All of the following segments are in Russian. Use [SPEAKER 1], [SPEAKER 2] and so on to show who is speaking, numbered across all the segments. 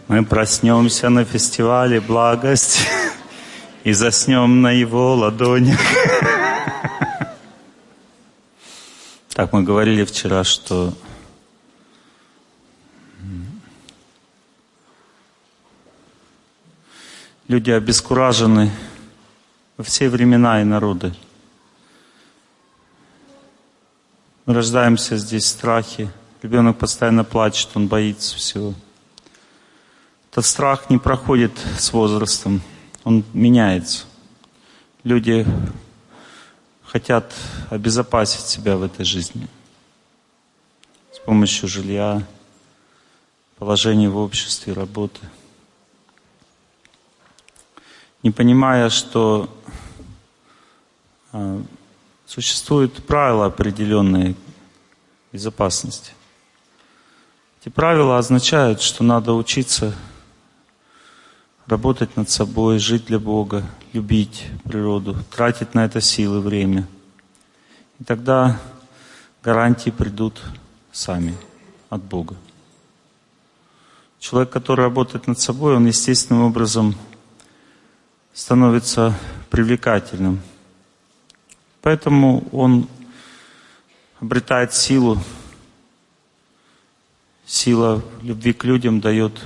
[SPEAKER 1] Мы проснемся на фестивале «Благость» и заснем на его ладонях. Так, мы говорили вчера, что люди обескуражены во все времена и народы. Мы рождаемся здесь в страхе. Ребенок постоянно плачет, он боится всего. Этот страх не проходит с возрастом, он меняется. Люди хотят обезопасить себя в этой жизни с помощью жилья, положения в обществе, работы. Не понимая, что существуют правила определенные безопасности. Эти правила означают, что надо учиться работать над собой, жить для Бога, любить природу, тратить на это силы, время. И тогда гарантии придут сами от Бога. Человек, который работает над собой, он естественным образом становится привлекательным. Поэтому он обретает силу. Сила любви к людям дает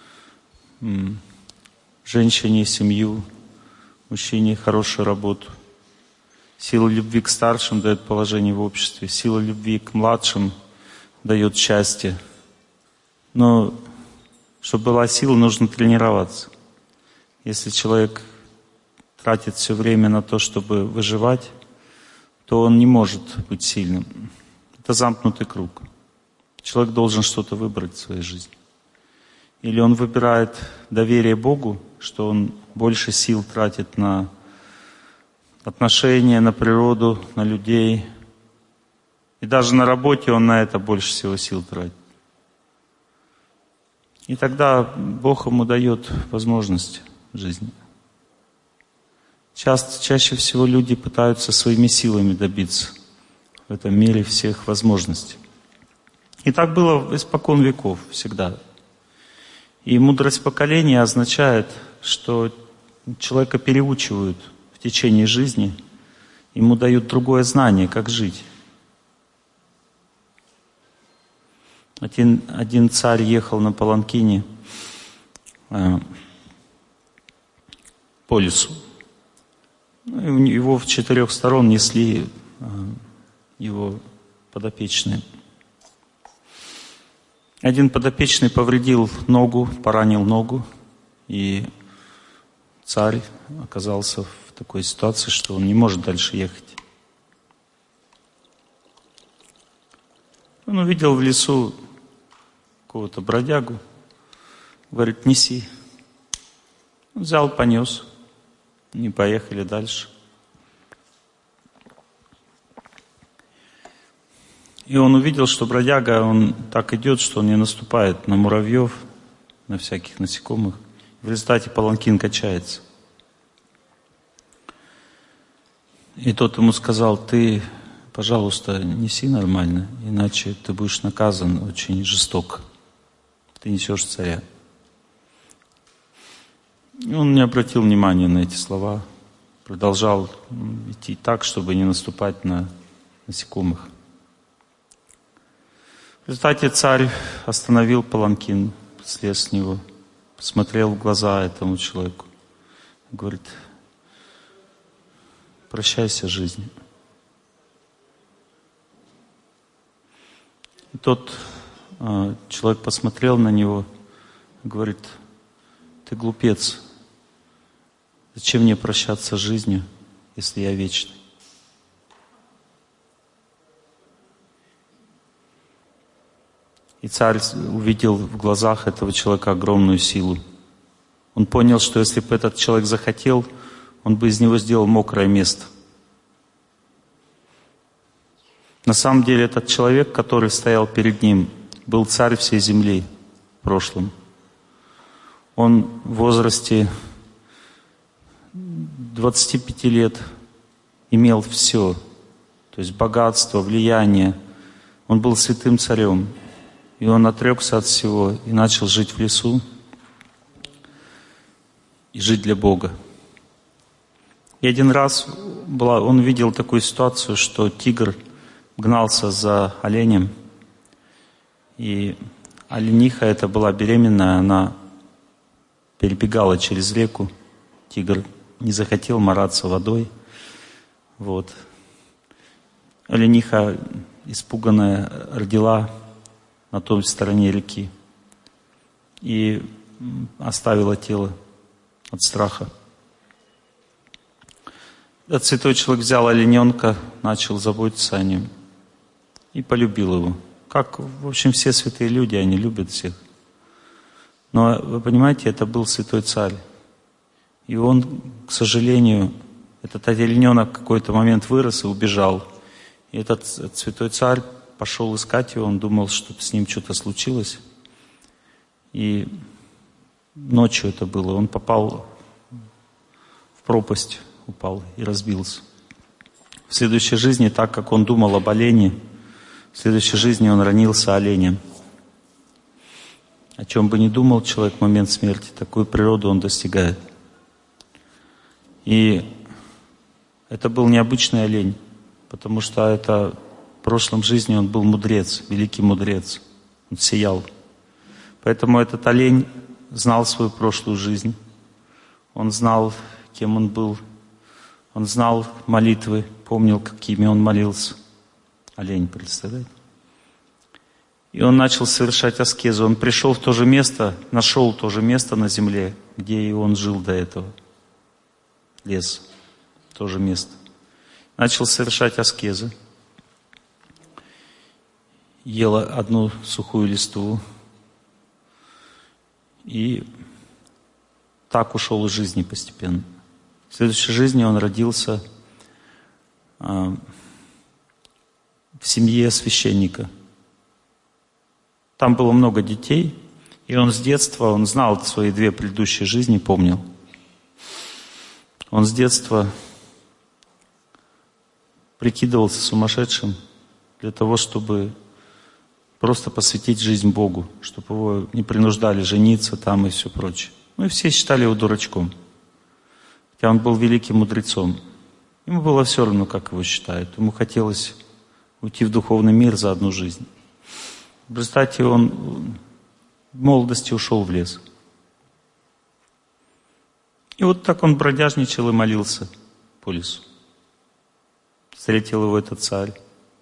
[SPEAKER 1] женщине семью, мужчине хорошую работу. Сила любви к старшим дает положение в обществе. Сила любви к младшим дает счастье. Но чтобы была сила, нужно тренироваться. Если человек тратит все время на то, чтобы выживать, то он не может быть сильным. Это замкнутый круг. Человек должен что-то выбрать в своей жизни. Или он выбирает доверие Богу, что он больше сил тратит на отношения, на природу, на людей. И даже на работе он на это больше всего сил тратит. И тогда Бог ему дает возможность в жизни. Чаще всего люди пытаются своими силами добиться в этом мире всех возможностей. И так было испокон веков всегда. И мудрость поколения означает, что человека переучивают в течение жизни, ему дают другое знание, как жить. Один царь ехал на паланкине по лесу. Его в 4 сторон несли его подопечные. Один подопечный повредил ногу, поранил ногу, и царь оказался в такой ситуации, что он не может дальше ехать. Он увидел в лесу какого-то бродягу, говорит: неси. Он взял, понес, и поехали дальше. И он увидел, что бродяга, он так идет, что он не наступает на муравьев, на всяких насекомых. В результате паланкин качается. И тот ему сказал: ты, пожалуйста, неси нормально, иначе ты будешь наказан очень жестоко. Ты несешь царя. И он не обратил внимания на эти слова, продолжал идти так, чтобы не наступать на насекомых. В результате царь остановил паланкин, слез с него, посмотрел в глаза этому человеку, говорит: прощайся, жизнь. И тот человек посмотрел на него, говорит: ты глупец, зачем мне прощаться с жизнью, если я вечный? И царь увидел в глазах этого человека огромную силу. Он понял, что если бы этот человек захотел, он бы из него сделал мокрое место. На самом деле этот человек, который стоял перед ним, был царь всей земли в прошлом. Он в возрасте 25 лет имел все, то есть богатство, влияние. Он был святым царем. И он отрекся от всего и начал жить в лесу. и жить для Бога. И один раз он видел такую ситуацию, что тигр гнался за оленем, и олениха эта была беременная, она перебегала через реку, тигр не захотел мараться водой. Вот. Олениха, испуганная, родила на той стороне реки и оставила тело от страха. Этот святой человек взял олененка, начал заботиться о нем и полюбил его. Как, в общем, все святые люди, они любят всех. Но, вы понимаете, это был святой царь. И он, к сожалению, этот олененок в какой-то момент вырос и убежал. И этот святой царь пошел искать его, он думал, что с ним что-то случилось. И ночью это было, он попал в пропасть, упал и разбился. В следующей жизни, так как он думал об олене, в следующей жизни он ранился оленем. О чем бы ни думал человек в момент смерти, такую природу он достигает. И это был необычный олень, потому что это в прошлом жизни он был мудрец, великий мудрец. Он сиял. Поэтому этот олень знал свою прошлую жизнь. Он знал, кем он был. Он знал молитвы, помнил, какими он молился. Олень, представляете? И он начал совершать аскезу. Он пришел в то же место, нашел то же место на земле, где и он жил до этого. Лес, то же место. Начал совершать аскезы. Ел одну сухую листву. И так ушел из жизни постепенно. В следующей жизни он родился в семье священника. Там было много детей, и он с детства, он знал свои 2 предыдущие жизни, помнил. Он с детства прикидывался сумасшедшим для того, чтобы просто посвятить жизнь Богу, чтобы его не принуждали жениться там и все прочее. Ну и все считали его дурачком. Хотя он был великим мудрецом. Ему было все равно, как его считают. Ему хотелось уйти в духовный мир за одну жизнь. В результате он в молодости ушел в лес. И вот так он бродяжничал и молился по лесу. Встретил его этот царь.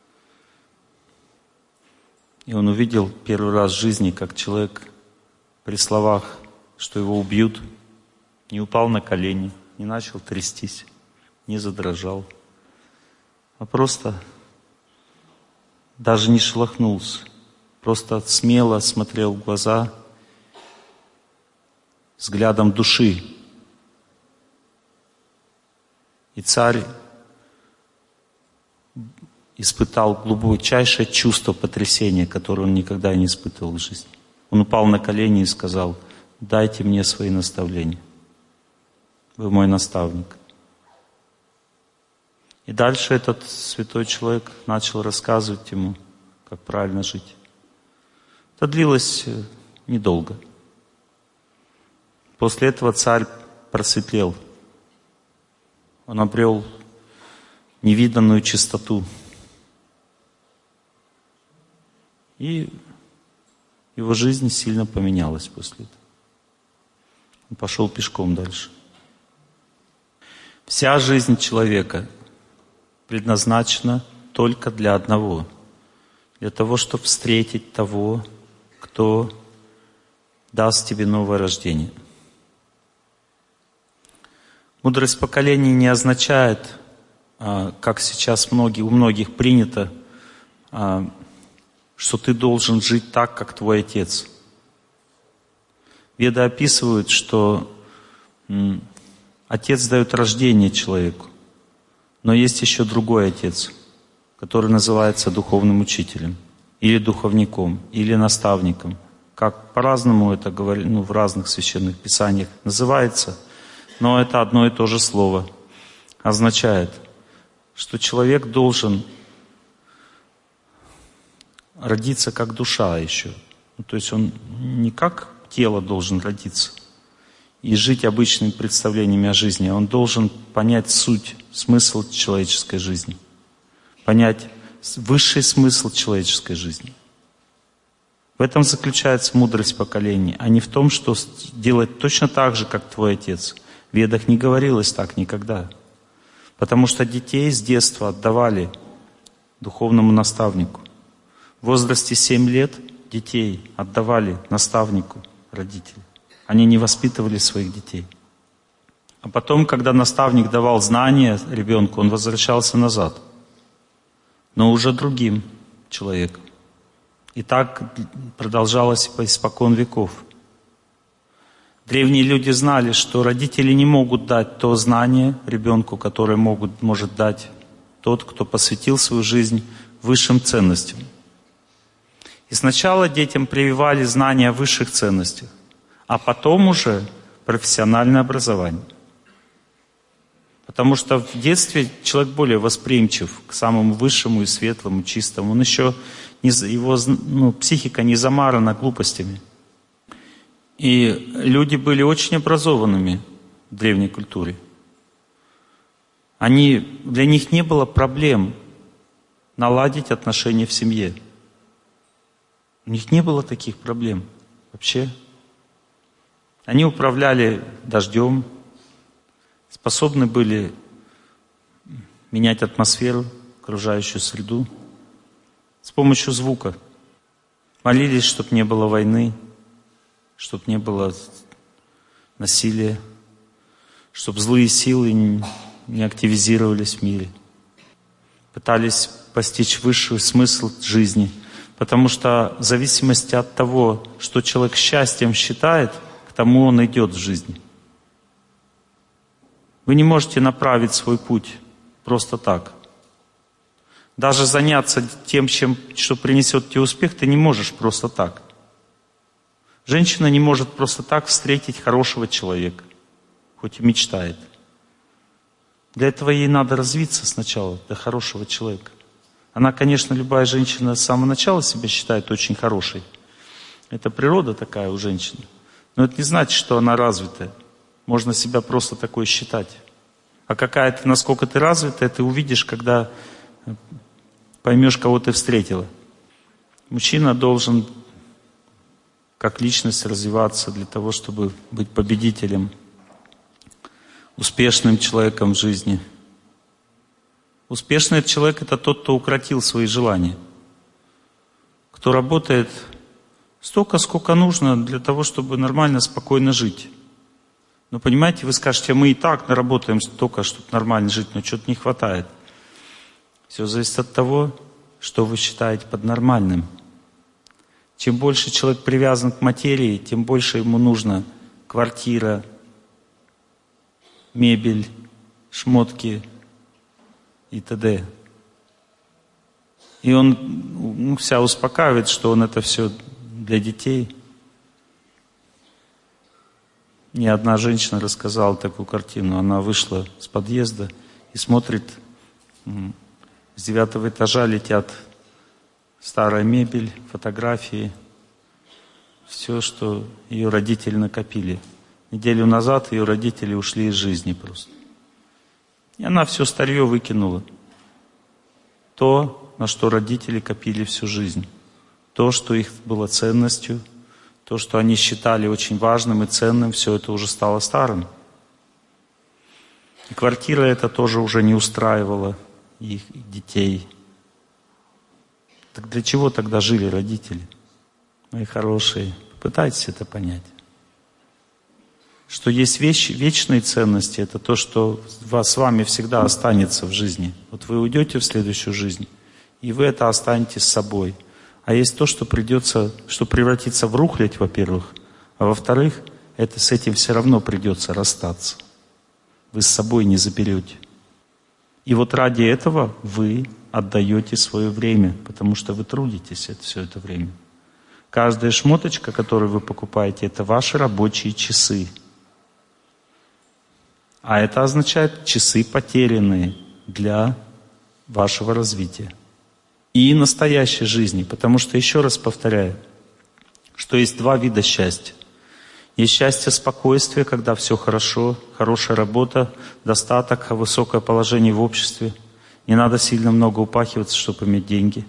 [SPEAKER 1] И он увидел первый раз в жизни, как человек при словах, что его убьют, не упал на колени, не начал трястись, не задрожал, а просто даже не шелохнулся. Просто смело смотрел в глаза взглядом души. И царь испытал глубочайшее чувство потрясения, которое он никогда не испытывал в жизни. Он упал на колени и сказал: «Дайте мне свои наставления. Вы мой наставник». И дальше этот святой человек начал рассказывать ему, как правильно жить. Это длилось недолго. После этого царь просветлел. Он обрел невиданную чистоту. И его жизнь сильно поменялась после этого. Он пошел пешком дальше. Вся жизнь человека предназначена только для одного. Для того, чтобы встретить того, кто даст тебе новое рождение. Мудрость поколений не означает, как сейчас у многих принято, что ты должен жить так, как твой отец. Веды описывают, что отец дает рождение человеку, но есть еще другой отец, который называется духовным учителем, или духовником, или наставником. Как по-разному это говорят, в разных священных писаниях называется, но это одно и то же слово. Означает, что человек должен родиться как душа еще. То есть он не как тело должен родиться. и жить обычными представлениями о жизни. Он должен понять суть, смысл человеческой жизни. Понять высший смысл человеческой жизни. В этом заключается мудрость поколений, а не в том, что делать точно так же, как твой отец. В Ведах не говорилось так никогда. Потому что детей с детства отдавали духовному наставнику. В возрасте 7 лет детей отдавали наставнику родители. Они не воспитывали своих детей. А потом, когда наставник давал знания ребенку, он возвращался назад. Но уже другим человеком. И так продолжалось испокон веков. Древние люди знали, что родители не могут дать то знание ребенку, которое может дать тот, кто посвятил свою жизнь высшим ценностям. И сначала детям прививали знания о высших ценностях, а потом уже профессиональное образование. Потому что в детстве человек более восприимчив к самому высшему и светлому, чистому. Он еще его психика не замарана глупостями. И люди были очень образованными в древней культуре. Для них не было проблем наладить отношения в семье. У них не было таких проблем вообще. Они управляли дождем, способны были менять атмосферу, окружающую среду с помощью звука. Молились, чтобы не было войны, чтобы не было насилия, чтобы злые силы не активизировались в мире. Пытались постичь высший смысл жизни, потому что в зависимости от того, что человек счастьем считает, к тому он идет в жизни. Вы не можете направить свой путь просто так. Даже заняться тем, что принесет тебе успех, ты не можешь просто так. Женщина не может просто так встретить хорошего человека, хоть и мечтает. Для этого ей надо развиться сначала до хорошего человека. Она, конечно, любая женщина с самого начала себя считает очень хорошей. Это природа такая у женщины. Но это не значит, что она развитая. Можно себя просто такой считать. А насколько ты развитая, ты увидишь, когда поймешь, кого ты встретила. Мужчина должен как личность развиваться для того, чтобы быть победителем, успешным человеком в жизни. Успешный человек — это тот, кто укротил свои желания. Кто работает столько, сколько нужно для того, чтобы нормально, спокойно жить. Но понимаете, вы скажете, мы и так наработаем столько, чтобы нормально жить, но что-то не хватает. Все зависит от того, что вы считаете под нормальным. Чем больше человек привязан к материи, тем больше ему нужно квартира, мебель, шмотки и т.д. И он себя успокаивает, что он это все для детей. Мне одна женщина рассказала такую картину. Она вышла с подъезда и смотрит, с 9-го этажа летят старая мебель, фотографии, все, что ее родители накопили. Неделю назад ее родители ушли из жизни просто. И она все старье выкинула. То, на что родители копили всю жизнь. То, что их было ценностью, то, что они считали очень важным и ценным, все это уже стало старым. И квартира эта тоже уже не устраивала их детей. Так для чего тогда жили родители? Мои хорошие, попытайтесь это понять. Что есть вечные ценности, это то, что с вами всегда останется в жизни. Вот вы уйдете в следующую жизнь, и вы это останетесь с собой. А есть то, что превратится в рухлядь, во-первых, а во-вторых, с этим все равно придется расстаться. Вы с собой не заберете. И вот ради этого вы отдаете свое время, потому что вы трудитесь все это время. Каждая шмоточка, которую вы покупаете, это ваши рабочие часы. А это означает часы потерянные для вашего развития. И настоящей жизни. Потому что, еще раз повторяю, что есть два вида счастья. Есть счастье, спокойствие, когда все хорошо, хорошая работа, достаток, высокое положение в обществе. Не надо сильно много упахиваться, чтобы иметь деньги.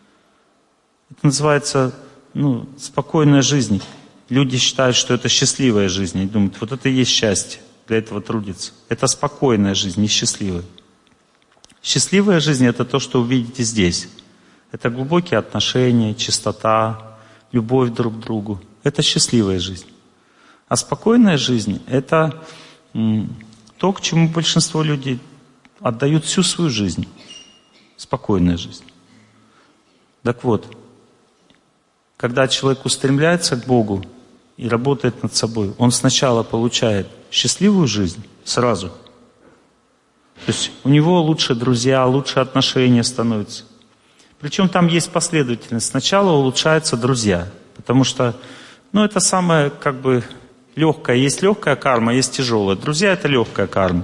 [SPEAKER 1] Это называется спокойная жизнь. Люди считают, что это счастливая жизнь. И думают, вот это и есть счастье, для этого трудиться. Это спокойная жизнь, не счастливая. Счастливая жизнь — это то, что вы видите здесь. Это глубокие отношения, чистота, любовь друг к другу. Это счастливая жизнь. А спокойная жизнь — это то, к чему большинство людей отдают всю свою жизнь. Спокойная жизнь. Так вот, когда человек устремляется к Богу и работает над собой, он сначала получает счастливую жизнь сразу. То есть у него лучше друзья, лучше отношения становятся. Причем там есть последовательность. Сначала улучшаются друзья, потому что, это самое легкое. Есть легкая карма, есть тяжелая. Друзья — это легкая карма.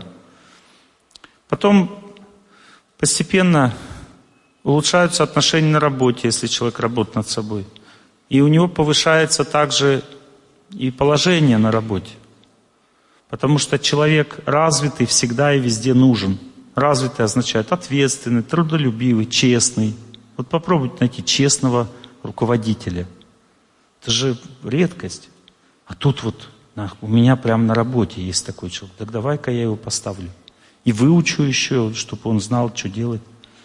[SPEAKER 1] Потом постепенно улучшаются отношения на работе, если человек работает над собой. И у него повышается также и положение на работе. Потому что человек развитый всегда и везде нужен. Развитый означает ответственный, трудолюбивый, честный. Вот попробуйте найти честного руководителя. Это же редкость. А тут у меня прямо на работе есть такой человек. Так давай-ка я его поставлю. И выучу еще, чтобы он знал, что делать.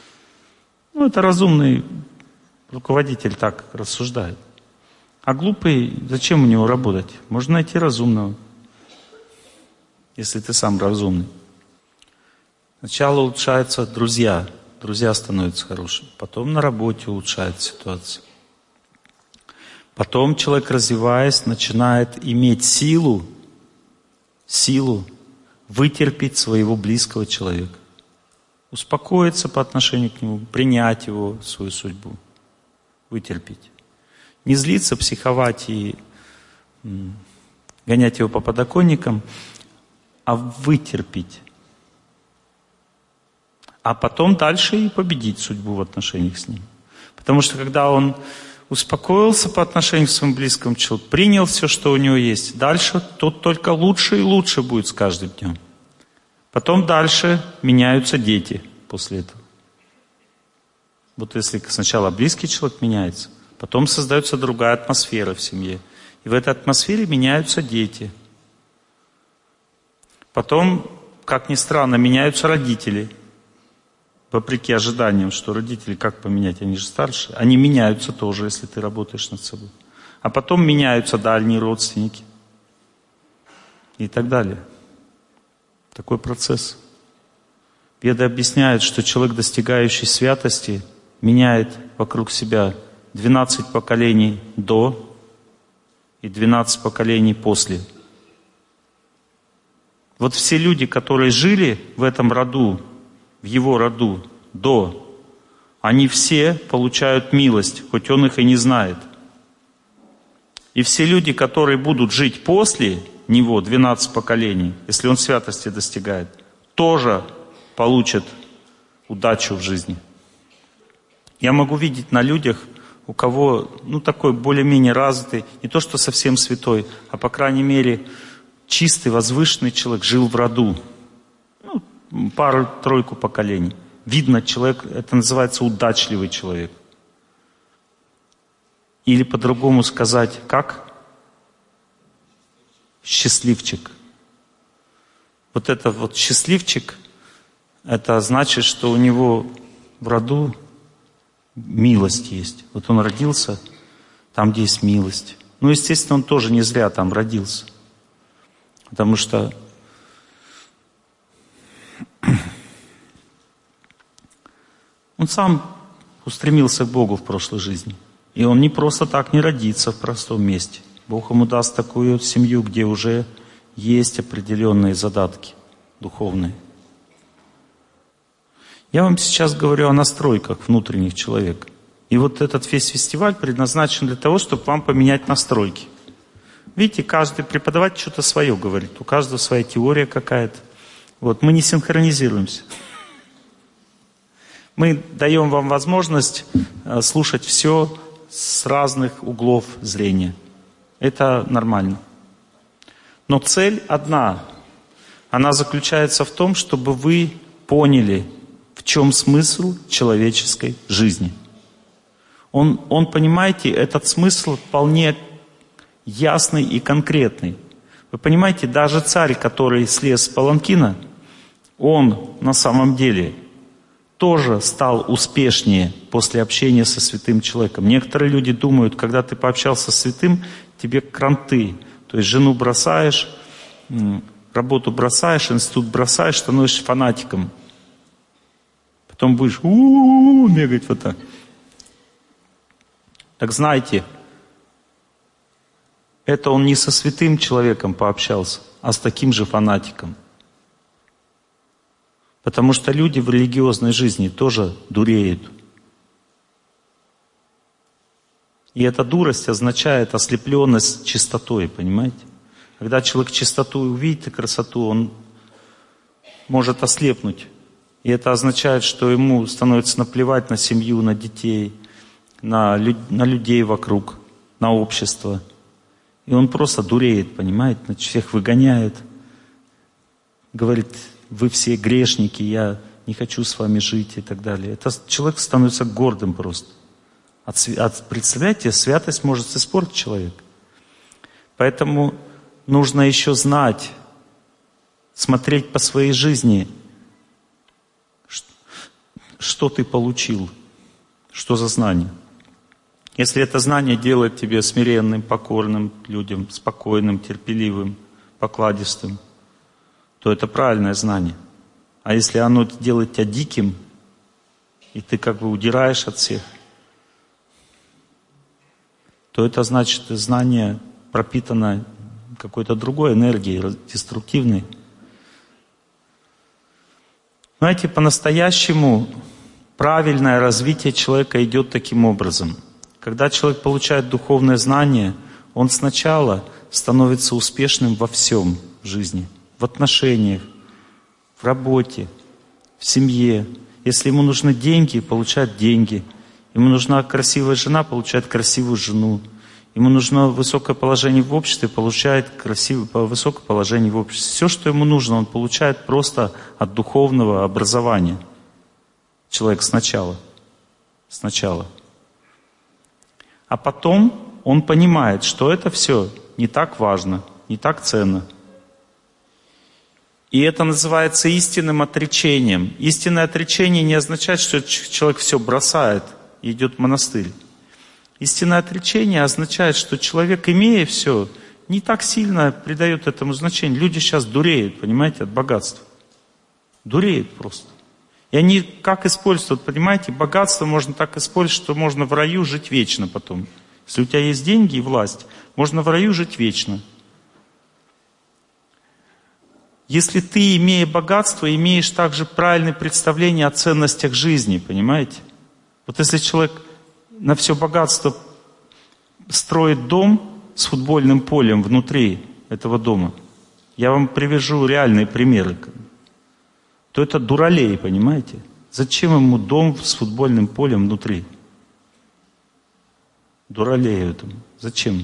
[SPEAKER 1] Это разумный руководитель так рассуждает. А глупый, зачем у него работать? Можно найти разумного, если ты сам разумный. Сначала улучшаются друзья становятся хорошими. Потом на работе улучшается ситуация. Потом человек, развиваясь, начинает иметь силу вытерпеть своего близкого человека. Успокоиться по отношению к нему, принять его, свою судьбу. Вытерпеть. Не злиться, психовать и гонять его по подоконникам, а вытерпеть. А потом дальше и победить судьбу в отношениях с ним. Потому что когда он успокоился по отношению к своему близкому человеку, принял все, что у него есть, дальше тот только лучше и лучше будет с каждым днем. Потом дальше меняются дети после этого. Вот если сначала близкий человек меняется, потом создается другая атмосфера в семье. И в этой атмосфере меняются дети. Потом, как ни странно, меняются родители. Вопреки ожиданиям, что родители как поменять, они же старше. Они меняются тоже, если ты работаешь над собой. А потом меняются дальние родственники. И так далее. Такой процесс. Веды объясняют, что человек, достигающий святости, меняет вокруг себя 12 поколений до и 12 поколений после. Вот все люди, которые жили в этом роду, в его роду до, они все получают милость, хоть он их и не знает. И все люди, которые будут жить после него, 12 поколений, если он святости достигает, тоже получат удачу в жизни. Я могу видеть на людях, у кого, такой более-менее развитый, не то что совсем святой, а по крайней мере чистый, возвышенный человек жил в роду. Пару-тройку поколений. Видно, человек, это называется удачливый человек. Или по-другому сказать, как? Счастливчик. Вот это вот счастливчик, это значит, что у него в роду милость есть. Вот он родился там, где есть милость. Естественно, он тоже не зря там родился. Потому что он сам устремился к Богу в прошлой жизни. И он не просто так не родится в простом месте. Бог ему даст такую семью, где уже есть определенные задатки духовные. Я вам сейчас говорю о настройках внутренних человека. И вот этот весь фестиваль предназначен для того, чтобы вам поменять настройки. Видите, каждый преподаватель что-то свое говорит. У каждого своя теория какая-то. Мы не синхронизируемся. Мы даем вам возможность слушать все с разных углов зрения. Это нормально. Но цель одна. Она заключается в том, чтобы вы поняли, в чем смысл человеческой жизни. Он, понимаете, этот смысл вполне ясный и конкретный. Вы понимаете, даже царь, который слез с паланкина, он на самом деле тоже стал успешнее после общения со святым человеком. Некоторые люди думают, когда ты пообщался с святым, тебе кранты. То есть жену бросаешь, работу бросаешь, институт бросаешь, становишься фанатиком. Потом будешь бегать вот так. Так знаете, это он не со святым человеком пообщался, а с таким же фанатиком. Потому что люди в религиозной жизни тоже дуреют. И эта дурость означает ослепленность чистотой, понимаете? Когда человек чистоту увидит и красоту, он может ослепнуть. И это означает, что ему становится наплевать на семью, на детей, на людей вокруг, на общество. И он просто дуреет, понимаете? Всех выгоняет. Говорит, вы все грешники, я не хочу с вами жить и так далее. Это человек становится гордым просто. Представляете, святость может испортить человека. Поэтому нужно еще знать, смотреть по своей жизни, что ты получил, что за знание. Если это знание делает тебя смиренным, покорным людям, спокойным, терпеливым, покладистым, то это правильное знание. А если оно делает тебя диким, и ты как бы удираешь от всех, то это значит, знание пропитано какой-то другой энергией, деструктивной. Знаете, по-настоящему правильное развитие человека идет таким образом. Когда человек получает духовное знание, он сначала становится успешным во всем в жизни. В отношениях, в работе, в семье. Если ему нужны деньги, получает деньги. Ему нужна красивая жена, получает красивую жену. Ему нужно высокое положение в обществе, получает высокое положение в обществе. Все, что ему нужно, он получает просто от духовного образования. Человек сначала. А потом он понимает, что это все не так важно, не так ценно. И это называется истинным отречением. Истинное отречение не означает, что человек все бросает и идет в монастырь. Истинное отречение означает, что человек, имея все, не так сильно придает этому значение. Люди сейчас дуреют, понимаете, от богатства. Дуреют просто. И они как используют, понимаете, богатство можно так использовать, что можно в раю жить вечно потом. Если у тебя есть деньги и власть, можно в раю жить вечно. Если ты, имея богатство, имеешь также правильное представление о ценностях жизни, понимаете? Вот если человек на все богатство строит дом с футбольным полем внутри этого дома, я вам привяжу реальные примеры, то это дуралей, понимаете? Зачем ему дом с футбольным полем внутри? Дуралею этому. Зачем?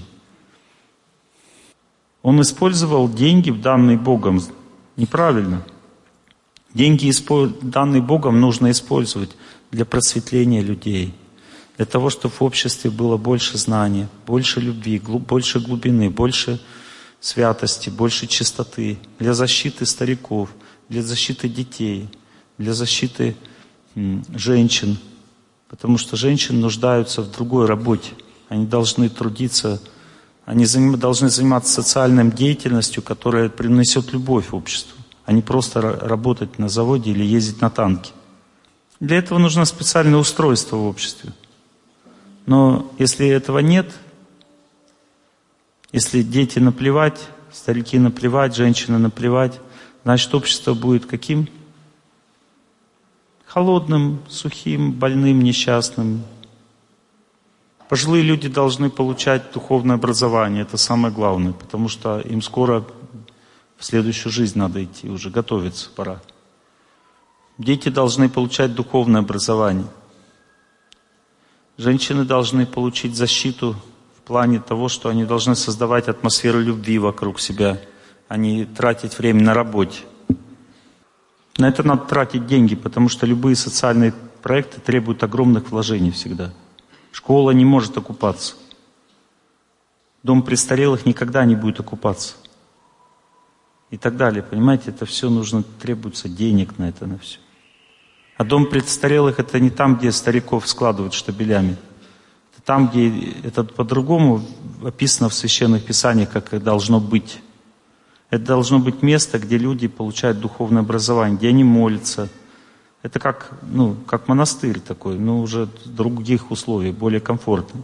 [SPEAKER 1] Он использовал деньги, данные Богом, неправильно. Деньги, данные Богом, нужно использовать для просветления людей. Для того, чтобы в обществе было больше знания, больше любви, больше глубины, больше святости, больше чистоты. Для защиты стариков, для защиты детей, для защиты женщин. Потому что женщины нуждаются в другой работе. Они должны трудиться, они должны заниматься социальной деятельностью, которая принесет любовь обществу, а не просто работать на заводе или ездить на танке. Для этого нужно специальное устройство в обществе. Но если этого нет, если дети наплевать, старики наплевать, женщины наплевать, значит общество будет каким? Холодным, сухим, больным, несчастным. Пожилые люди должны получать духовное образование, это самое главное, потому что им скоро в следующую жизнь надо идти, уже готовиться пора. Дети должны получать духовное образование. Женщины должны получить защиту в плане того, что они должны создавать атмосферу любви вокруг себя. а не тратить время на работе. На это надо тратить деньги, потому что любые социальные проекты требуют огромных вложений всегда. Школа не может окупаться. Дом престарелых никогда не будет окупаться. И так далее. Понимаете, это все нужно, требуется денег на это, на все. А дом престарелых — это не там, где стариков складывают штабелями. Это там, где это по-другому описано в Священных Писаниях, как это должно быть. Это должно быть место, где люди получают духовное образование, где они молятся. Это как монастырь такой, но уже в других условиях, более комфортно.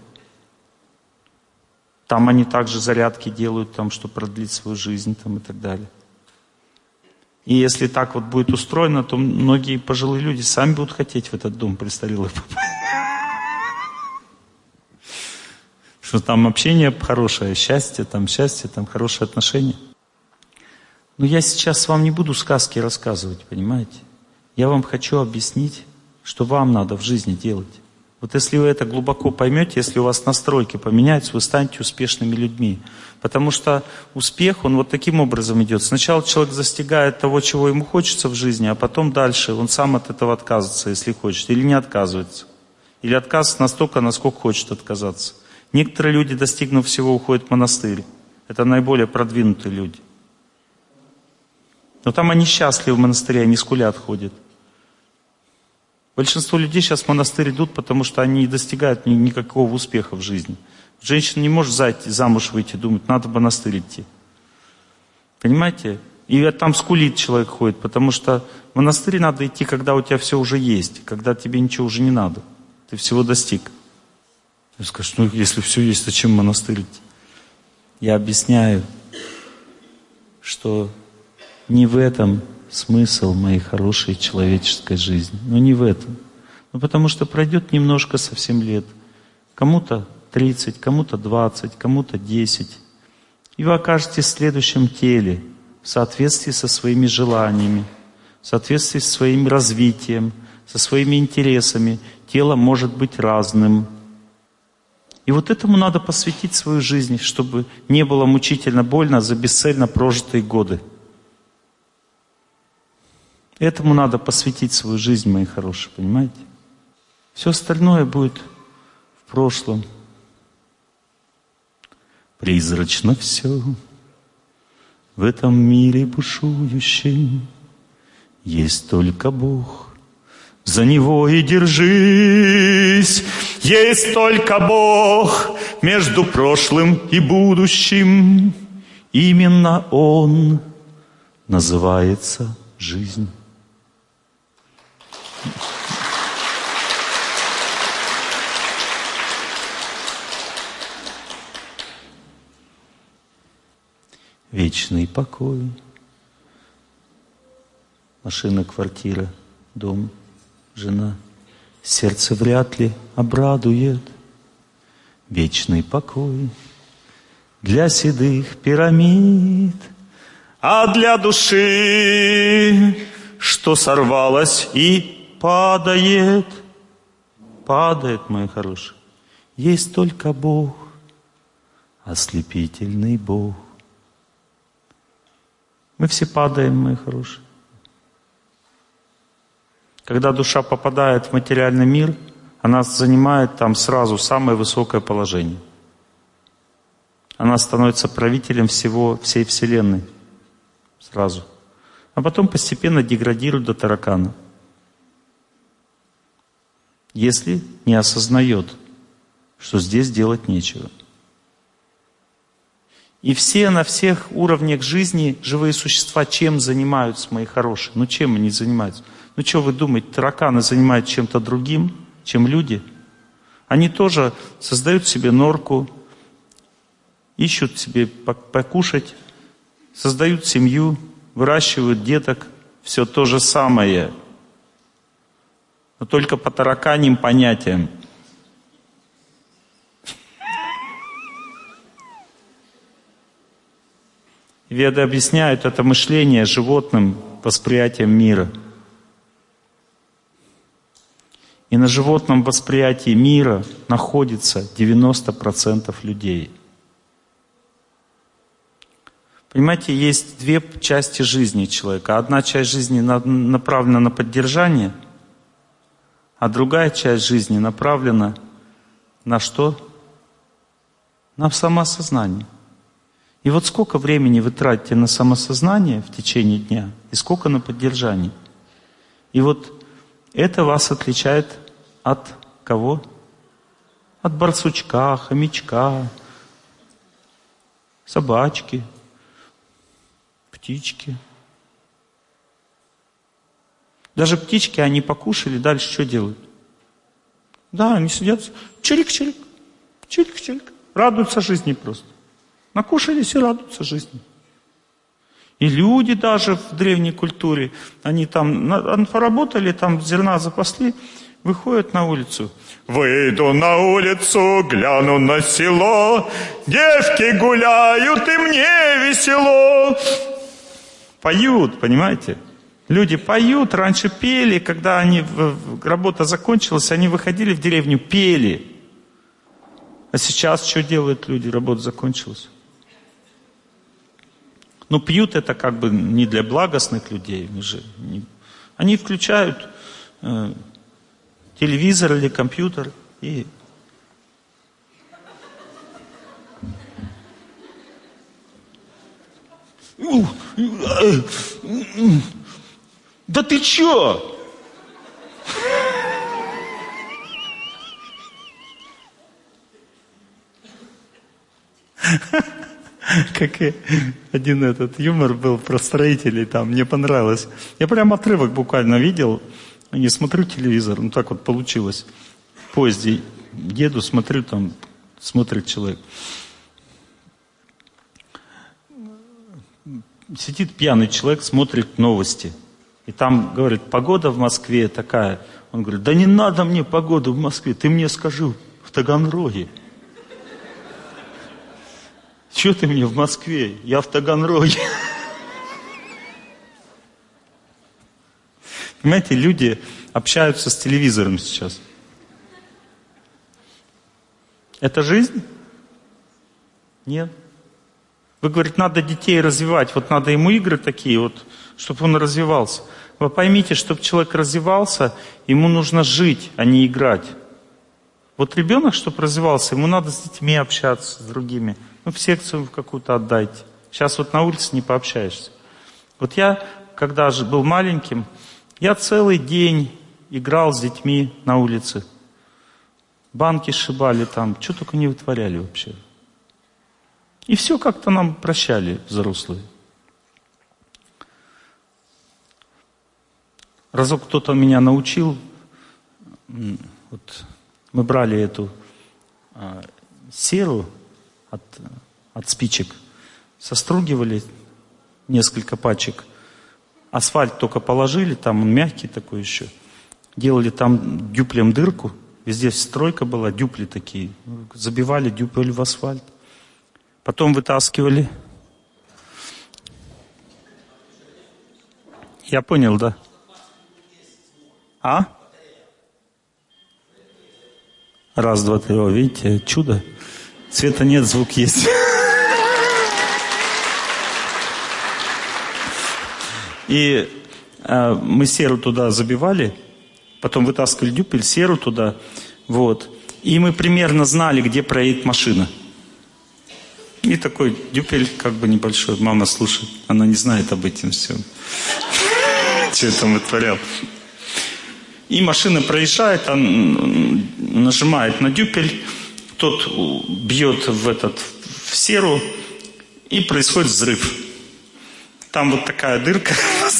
[SPEAKER 1] Там они также зарядки делают, там, чтобы продлить свою жизнь там, и так далее. И если так вот будет устроено, то многие пожилые люди сами будут хотеть в этот дом престарелых попасть. Что там общение хорошее, счастье, там хорошие отношения. Но я сейчас вам не буду сказки рассказывать, понимаете? Я вам хочу объяснить, что вам надо в жизни делать. Вот если вы это глубоко поймете, если у вас настройки поменяются, вы станете успешными людьми. Потому что успех, он вот таким образом идет. Сначала человек достигает того, чего ему хочется в жизни, а потом дальше он сам от этого отказывается, если хочет, или не отказывается. Или отказывается настолько, насколько хочет отказаться. Некоторые люди, достигнув всего, уходят в монастырь. Это наиболее продвинутые люди. Но там они счастливы в монастыре, они скулят ходят. Большинство людей сейчас в монастырь идут, потому что они не достигают никакого успеха в жизни. Женщина не может замуж выйти, думает, надо в монастырь идти. Понимаете? И там скулит человек ходит, потому что в монастырь надо идти, когда у тебя все уже есть, когда тебе ничего уже не надо. Ты всего достиг. Ты скажешь, если все есть, зачем в монастырь идти? Я объясняю, что не в этом смысл моей хорошей человеческой жизни. Не в этом. Потому что пройдет немножко совсем лет. Кому-то 30, кому-то 20, кому-то 10. И вы окажетесь в следующем теле, в соответствии со своими желаниями, в соответствии со своим развитием, со своими интересами. Тело может быть разным. И вот этому надо посвятить свою жизнь, чтобы не было мучительно больно за бесцельно прожитые годы. Этому надо посвятить свою жизнь, мои хорошие, понимаете? Все остальное будет в прошлом. Призрачно все в этом мире бушующем. Есть только Бог, за Него и держись. Есть только Бог между прошлым и будущим. Именно Он называется жизнь. Вечный покой. Машина, квартира, дом, жена. Сердце вряд ли обрадует. Вечный покой для седых пирамид. А для души, что сорвалась и падает, мои хорошие, есть только Бог, ослепительный Бог. Мы все падаем, мои хорошие. Когда душа попадает в материальный мир, она занимает там сразу самое высокое положение. Она становится правителем всей Вселенной. Сразу. А потом постепенно деградирует до таракана. Если не осознает, что здесь делать нечего. И все на всех уровнях жизни живые существа чем занимаются, мои хорошие? Чем они занимаются? Что вы думаете, тараканы занимаются чем-то другим, чем люди? Они тоже создают себе норку, ищут себе покушать, создают семью, выращивают деток. Все то же самое. Но только по тараканьим понятиям. Веды объясняют это мышление животным восприятием мира. И на животном восприятии мира находится 90% людей. Понимаете, есть две части жизни человека. Одна часть жизни направлена на поддержание, а другая часть жизни направлена на что? На самоосознание. И вот сколько времени вы тратите на самосознание в течение дня, и сколько на поддержание. И вот это вас отличает от кого? От барсучка, хомячка, собачки, птички. Даже птички, они покушали, дальше что делают? Да, они сидят, чирик-чирик, чирик-чирик, радуются жизни просто. Накушались и радуются жизни. И люди даже в древней культуре, они там поработали, там зерна запасли, выходят на улицу. Выйду на улицу, гляну на село, девки гуляют, и мне весело. Поют, понимаете? Люди поют, раньше пели, когда работа закончилась, они выходили в деревню, пели. А сейчас что делают люди? Работа закончилась. Ну, пьют это как бы не для благостных людей. Они включают телевизор или компьютер и... Да ты чё? Как один этот юмор был про строителей там, мне понравилось. Я прям отрывок буквально видел, не смотрю телевизор, ну так вот получилось. В поезде еду, смотрю, там смотрит человек. Сидит пьяный человек, смотрит новости. И там, говорит, погода в Москве такая. Он говорит, да не надо мне погоду в Москве, ты мне скажи в Таганроге. Чего ты мне в Москве? Я в Таганроге. Понимаете, люди общаются с телевизором сейчас. Это жизнь? Нет. Вы говорите, надо детей развивать, вот надо ему игры такие, вот, чтобы он развивался. Вы поймите, чтобы человек развивался, ему нужно жить, а не играть. Вот ребенок, чтобы развивался, ему надо с детьми общаться, с другими. Ну, в секцию в какую-то отдайте. Сейчас вот на улице не пообщаешься. Вот я, когда же был маленьким, я целый день играл с детьми на улице. Банки сшибали там, что только не вытворяли вообще. И все как-то нам прощали взрослые. Разок кто-то меня научил, вот мы брали эту серу от спичек, состругивали несколько пачек, асфальт только положили, там он мягкий такой еще, делали там дюплем дырку, везде стройка была, дюпли такие, забивали дюпель в асфальт, потом вытаскивали. Я понял, да? А? Раз, два, три. О, видите, чудо. Света нет, звук есть. И мы серу туда забивали, потом вытаскивали дюпель, серу туда, вот. И мы примерно знали, где проедет машина. И такой дюпель как бы небольшой. Мама слушает, она не знает об этом всем. Что я там вытворял. И машина проезжает, он нажимает на дюпель, тот бьет в серу, и происходит взрыв. Там вот такая дырка.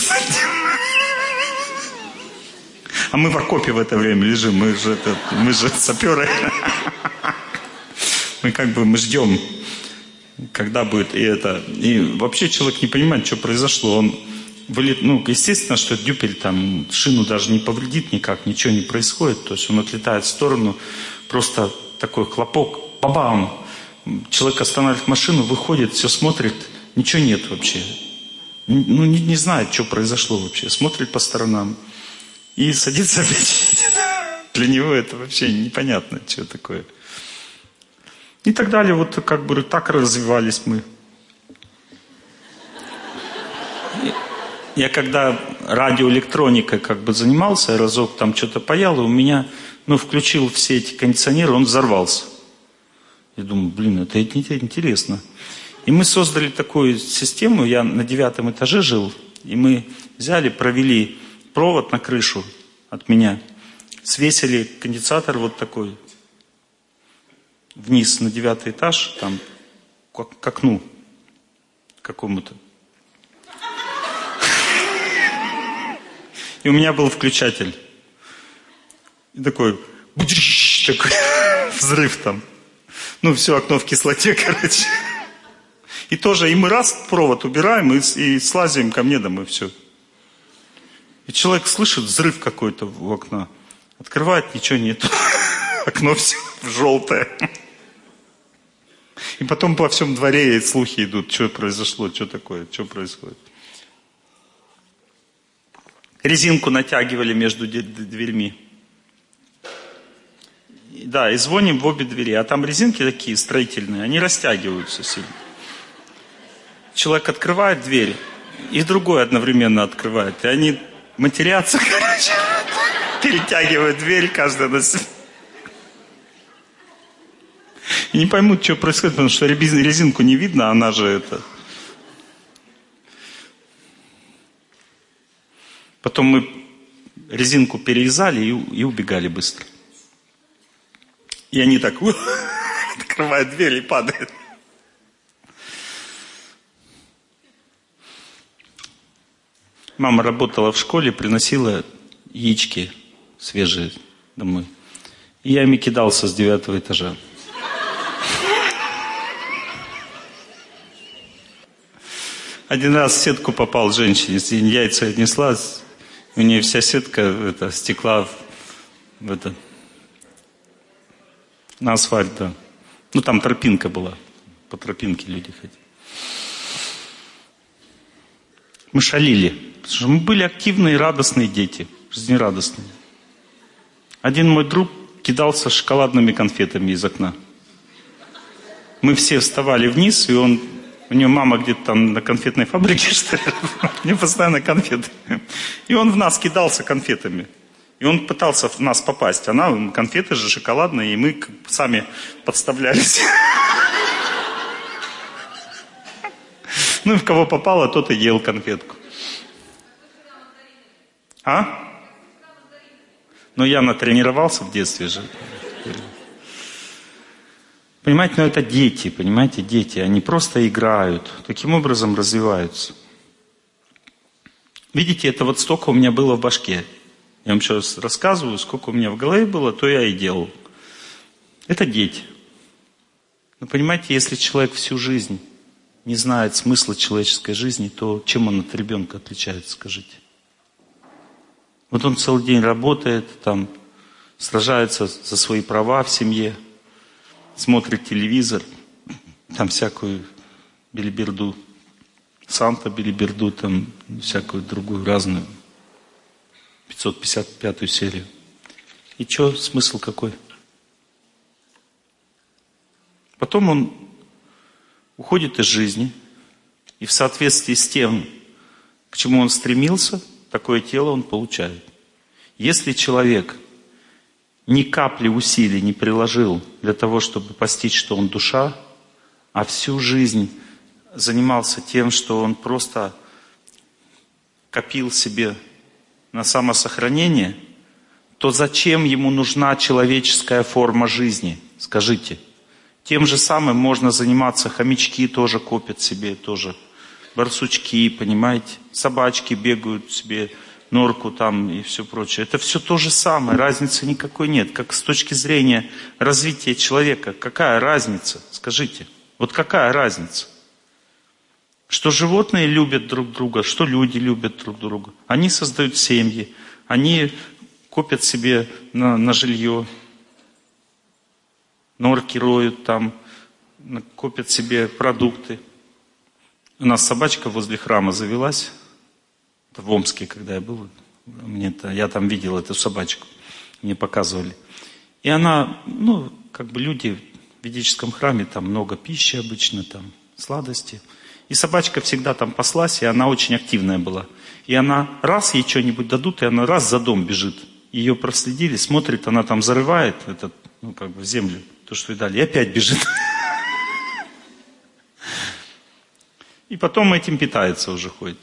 [SPEAKER 1] А мы в окопе в это время лежим, мы же саперы. Мы ждем, когда будет и это. И вообще человек не понимает, что произошло. Он естественно, что дюпель там шину даже не повредит никак, ничего не происходит. То есть он отлетает в сторону, просто такой хлопок, бабам. Человек останавливает машину, выходит, все смотрит, ничего нет вообще. Не знает, что произошло вообще. Смотрит по сторонам и садится опять. Для него это вообще непонятно, что такое. И так далее. Вот как бы так развивались мы. Я когда радиоэлектроникой как бы занимался, разок там что-то паял, и у меня, включил все эти кондиционеры, он взорвался. Я думаю, это интересно. И мы создали такую систему, я на 9 этаже жил, и мы взяли, провели провод на крышу от меня, свесили конденсатор вот такой вниз на 9 этаж, там, к окну какому-то. И у меня был включатель. И такой взрыв там. Все окно в кислоте, короче. И тоже, и мы раз провод убираем, и слазим ко мне домой, все. И человек слышит взрыв какой-то у окна. Открывает, ничего нет. Окно все желтое. И потом по всем дворе слухи идут, что произошло, что такое, что происходит. Резинку натягивали между дверьми. Да, и звоним в обе двери. А там резинки такие строительные, они растягиваются сильно. Человек открывает дверь, и другой одновременно открывает. И они матерятся, короче, перетягивают дверь, каждый на себя. И не поймут, что происходит, потому что резинку не видно, она же это... Потом мы резинку перевязали и убегали быстро. И они так открывают дверь и падают. Мама работала в школе, приносила яички свежие домой. И я ими кидался с 9 этажа. Один раз в сетку попал женщине, яйца отнесла, у нее вся сетка стекла на асфальт, да. Там тропинка была, по тропинке люди ходили. Мы шалили, потому что мы были активные, радостные дети, жизнерадостные. Один мой друг кидался шоколадными конфетами из окна. Мы все вставали вниз, и у него мама где-то там на конфетной фабрике, что ли. У него постоянно конфеты. И он в нас кидался конфетами. И он пытался в нас попасть. Конфеты же шоколадные, и мы сами подставлялись. В кого попало, тот и ел конфетку. Я натренировался в детстве же. Понимаете, это дети, понимаете, дети. Они просто играют. Таким образом развиваются. Видите, это вот столько у меня было в башке. Я вам сейчас рассказываю, сколько у меня в голове было, то я и делал. Это дети. Но понимаете, если человек всю жизнь не знает смысла человеческой жизни, то чем он от ребенка отличается, скажите? Вот он целый день работает, сражается за свои права в семье, смотрит телевизор, всякую белиберду, Санта-белиберду, всякую другую разную, 555-ю серию. И что, смысл какой? Потом он уходит из жизни, и в соответствии с тем, к чему он стремился, такое тело он получает. Если человек ни капли усилий не приложил для того, чтобы постичь, что он душа, а всю жизнь занимался тем, что он просто копил себе на самосохранение, то зачем ему нужна человеческая форма жизни? Скажите. Тем же самым можно заниматься, хомячки тоже копят себе, тоже барсучки, понимаете? Собачки бегают себе, норку и все прочее. Это все то же самое, разницы никакой нет. Как с точки зрения развития человека, какая разница? Скажите. Вот какая разница? Что животные любят друг друга, что люди любят друг друга. Они создают семьи, они копят себе на жилье, норки роют копят себе продукты. У нас собачка возле храма завелась, в Омске, когда я был, я там видел эту собачку, мне показывали. И она, люди в ведическом храме, много пищи обычно, сладости. И собачка всегда там паслась, и она очень активная была. И она раз ей что-нибудь дадут, и она раз за дом бежит. Ее проследили, смотрит, она там зарывает этот, в землю, то, что ей дали, и опять бежит. И потом этим питается уже, ходит.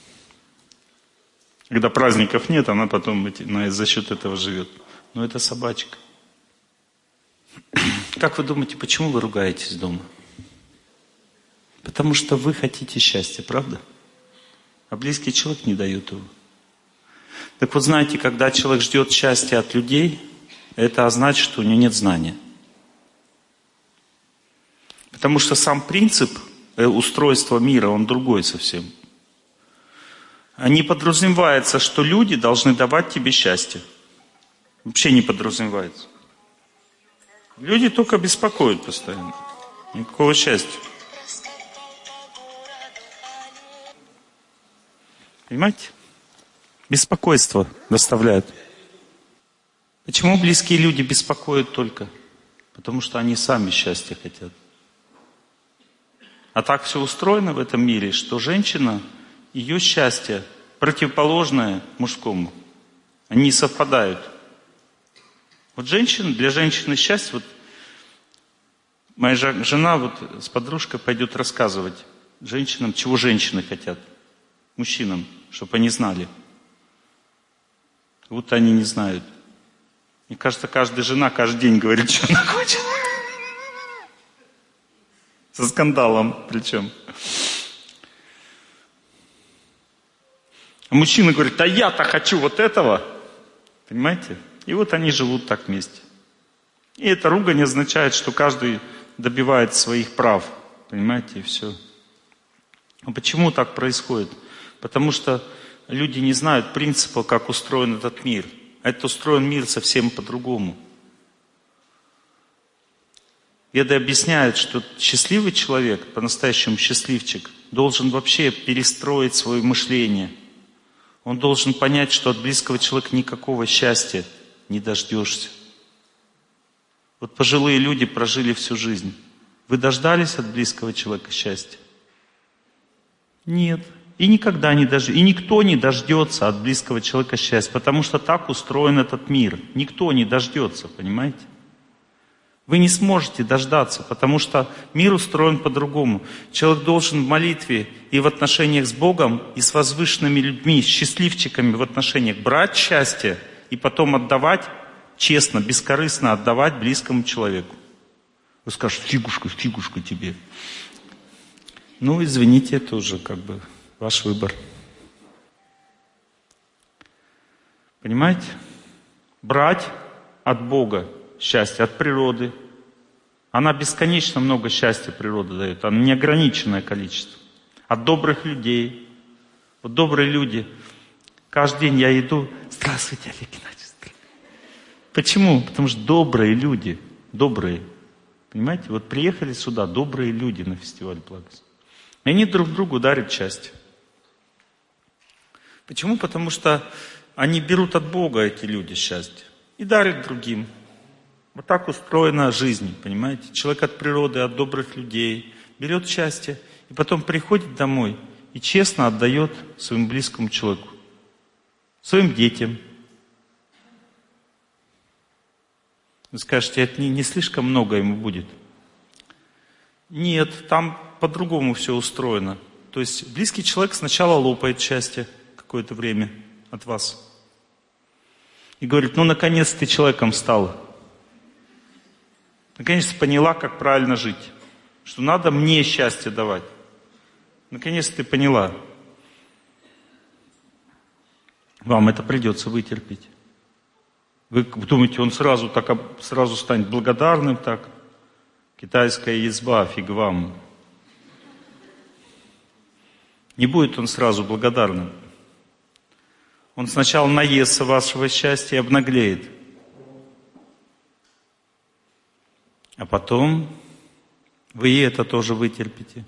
[SPEAKER 1] Когда праздников нет, она потом за счет этого живет. Но это собачка. Как вы думаете, почему вы ругаетесь дома? Потому что вы хотите счастья, правда? А близкий человек не дает его. Так вот, знаете, когда человек ждет счастья от людей, это значит, что у него нет знания. Потому что сам принцип устройства мира, он другой совсем. Не подразумевается, что люди должны давать тебе счастье. Вообще не подразумевается. Люди только беспокоят постоянно. Никакого счастья. Понимаете? Беспокойство доставляют. Почему близкие люди беспокоят только? Потому что они сами счастья хотят. А так все устроено в этом мире, что женщина, ее счастье противоположное мужскому. Они не совпадают. Вот для женщины счастье, вот моя жена с подружкой пойдет рассказывать женщинам, чего женщины хотят. Мужчинам, чтобы они знали. Вот они не знают. Мне кажется, каждая жена каждый день говорит, что она хочет. Со скандалом причем. А мужчина говорит, а я-то хочу вот этого. Понимаете? И вот они живут так вместе. И эта ругань означает, что каждый добивает своих прав. Понимаете? И все. А почему так происходит? Потому что люди не знают принципа, как устроен этот мир. А это устроен мир совсем по-другому. Веды объясняют, что счастливый человек, по-настоящему счастливчик, должен вообще перестроить свое мышление. Он должен понять, что от близкого человека никакого счастья не дождешься. Вот пожилые люди прожили всю жизнь. Вы дождались от близкого человека счастья? Нет. И никогда не дождется. И никто не дождется от близкого человека счастья, потому что так устроен этот мир. Никто не дождется, понимаете? Вы не сможете дождаться, потому что мир устроен по-другому. Человек должен в молитве и в отношениях с Богом, и с возвышенными людьми, с счастливчиками в отношениях брать счастье и потом отдавать, честно, бескорыстно отдавать близкому человеку. Вы скажете, фигушка тебе. Ну, извините, это уже ваш выбор. Понимаете? Брать от Бога счастье, от природы. Она бесконечно много счастья природа дает. Она неограниченное количество. От добрых людей. Вот добрые люди. Каждый день я иду. Здравствуйте, Олег Геннадьевич. Почему? Потому что добрые люди. Добрые. Понимаете? Вот приехали сюда добрые люди на фестиваль благостности. И они друг другу дарят счастье. Почему? Потому что они берут от Бога, эти люди, счастье. И дарят другим. Вот так устроена жизнь, понимаете? Человек от природы, от добрых людей берет счастье и потом приходит домой и честно отдает своему близкому человеку, своим детям. Вы скажете, это не слишком много ему будет? Нет, там по-другому все устроено. То есть близкий человек сначала лопает счастье какое-то время от вас. И говорит, наконец ты человеком стал. Наконец-то поняла, как правильно жить. Что надо мне счастье давать. Наконец-то ты поняла. Вам это придется вытерпеть. Вы думаете, он сразу станет благодарным так? Китайская язва, фиг вам. Не будет он сразу благодарным. Он сначала наестся вашего счастья и обнаглеет. А потом вы и это тоже вытерпите.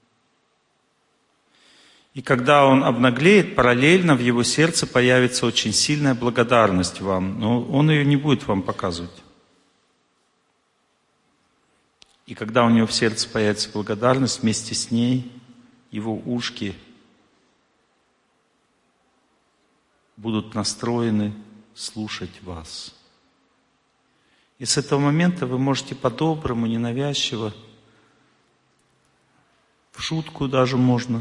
[SPEAKER 1] И когда он обнаглеет, параллельно в его сердце появится очень сильная благодарность вам. Но он ее не будет вам показывать. И когда у него в сердце появится благодарность, вместе с ней его ушки будут настроены слушать вас. И с этого момента вы можете по-доброму, ненавязчиво, в шутку даже можно,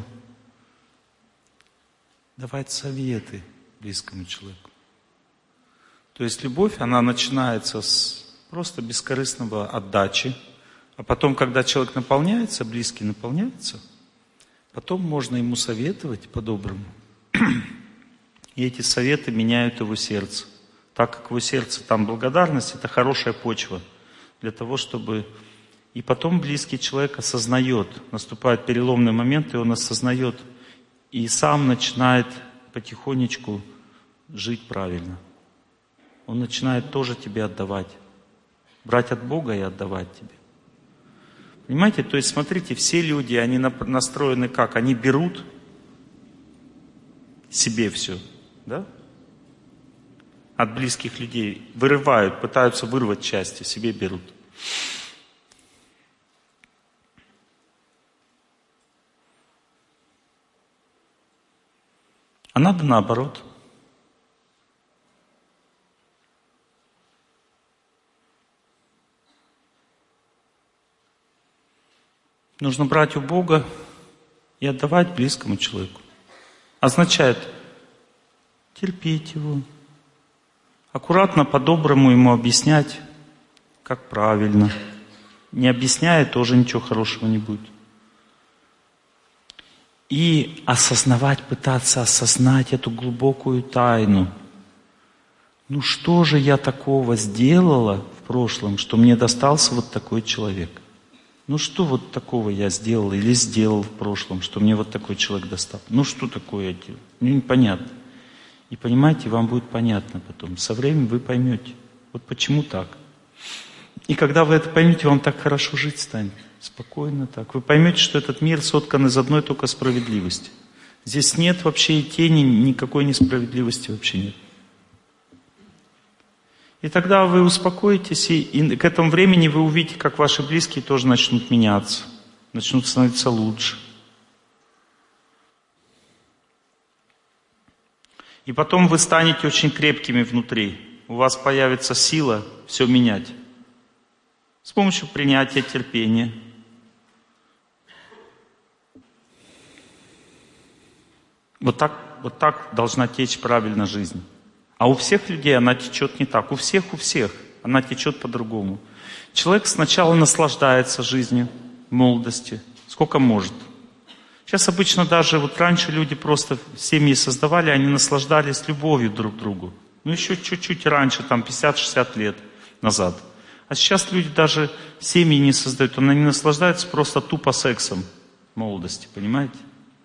[SPEAKER 1] давать советы близкому человеку. То есть любовь, она начинается с просто бескорыстного отдачи, а потом, когда человек наполняется, близкий наполняется, потом можно ему советовать по-доброму. И эти советы меняют его сердце. Так как его сердце там благодарность, это хорошая почва для того, чтобы... И потом близкий человек осознает, наступает переломный момент, и он осознает, и сам начинает потихонечку жить правильно. Он начинает тоже тебе отдавать. Брать от Бога и отдавать тебе. Понимаете? То есть, смотрите, все люди, они настроены как? Они берут себе все, да? От близких людей. Вырывают, пытаются вырвать части, себе берут. А надо наоборот. Нужно брать у Бога и отдавать близкому человеку. Означает терпеть его, аккуратно, по-доброму ему объяснять, как правильно. Не объясняя, тоже ничего хорошего не будет. И осознавать, пытаться осознать эту глубокую тайну. Ну что же я такого сделала в прошлом, что мне достался вот такой человек? Ну что вот такого я сделал или сделал в прошлом, что мне вот такой человек достал? Ну что такое я делал? Ну непонятно. И понимаете, вам будет понятно потом. Со временем вы поймете, вот почему так. И когда вы это поймете, вам так хорошо жить станет. Спокойно так. Вы поймете, что этот мир соткан из одной только справедливости. Здесь нет вообще и тени, никакой несправедливости вообще нет. И тогда вы успокоитесь, и к этому времени вы увидите, как ваши близкие тоже начнут меняться, начнут становиться лучше. И потом вы станете очень крепкими внутри. У вас появится сила все менять. С помощью принятия, терпения. Вот так должна течь правильно жизнь. А у всех людей она течет не так. У всех она течет по-другому. Человек сначала наслаждается жизнью в молодости, сколько может. Сейчас обычно даже, вот раньше люди просто семьи создавали, они наслаждались любовью друг к другу. Ну еще чуть-чуть раньше, там 50-60 лет назад. А сейчас люди даже семьи не создают, они наслаждаются просто тупо сексом в молодости, понимаете?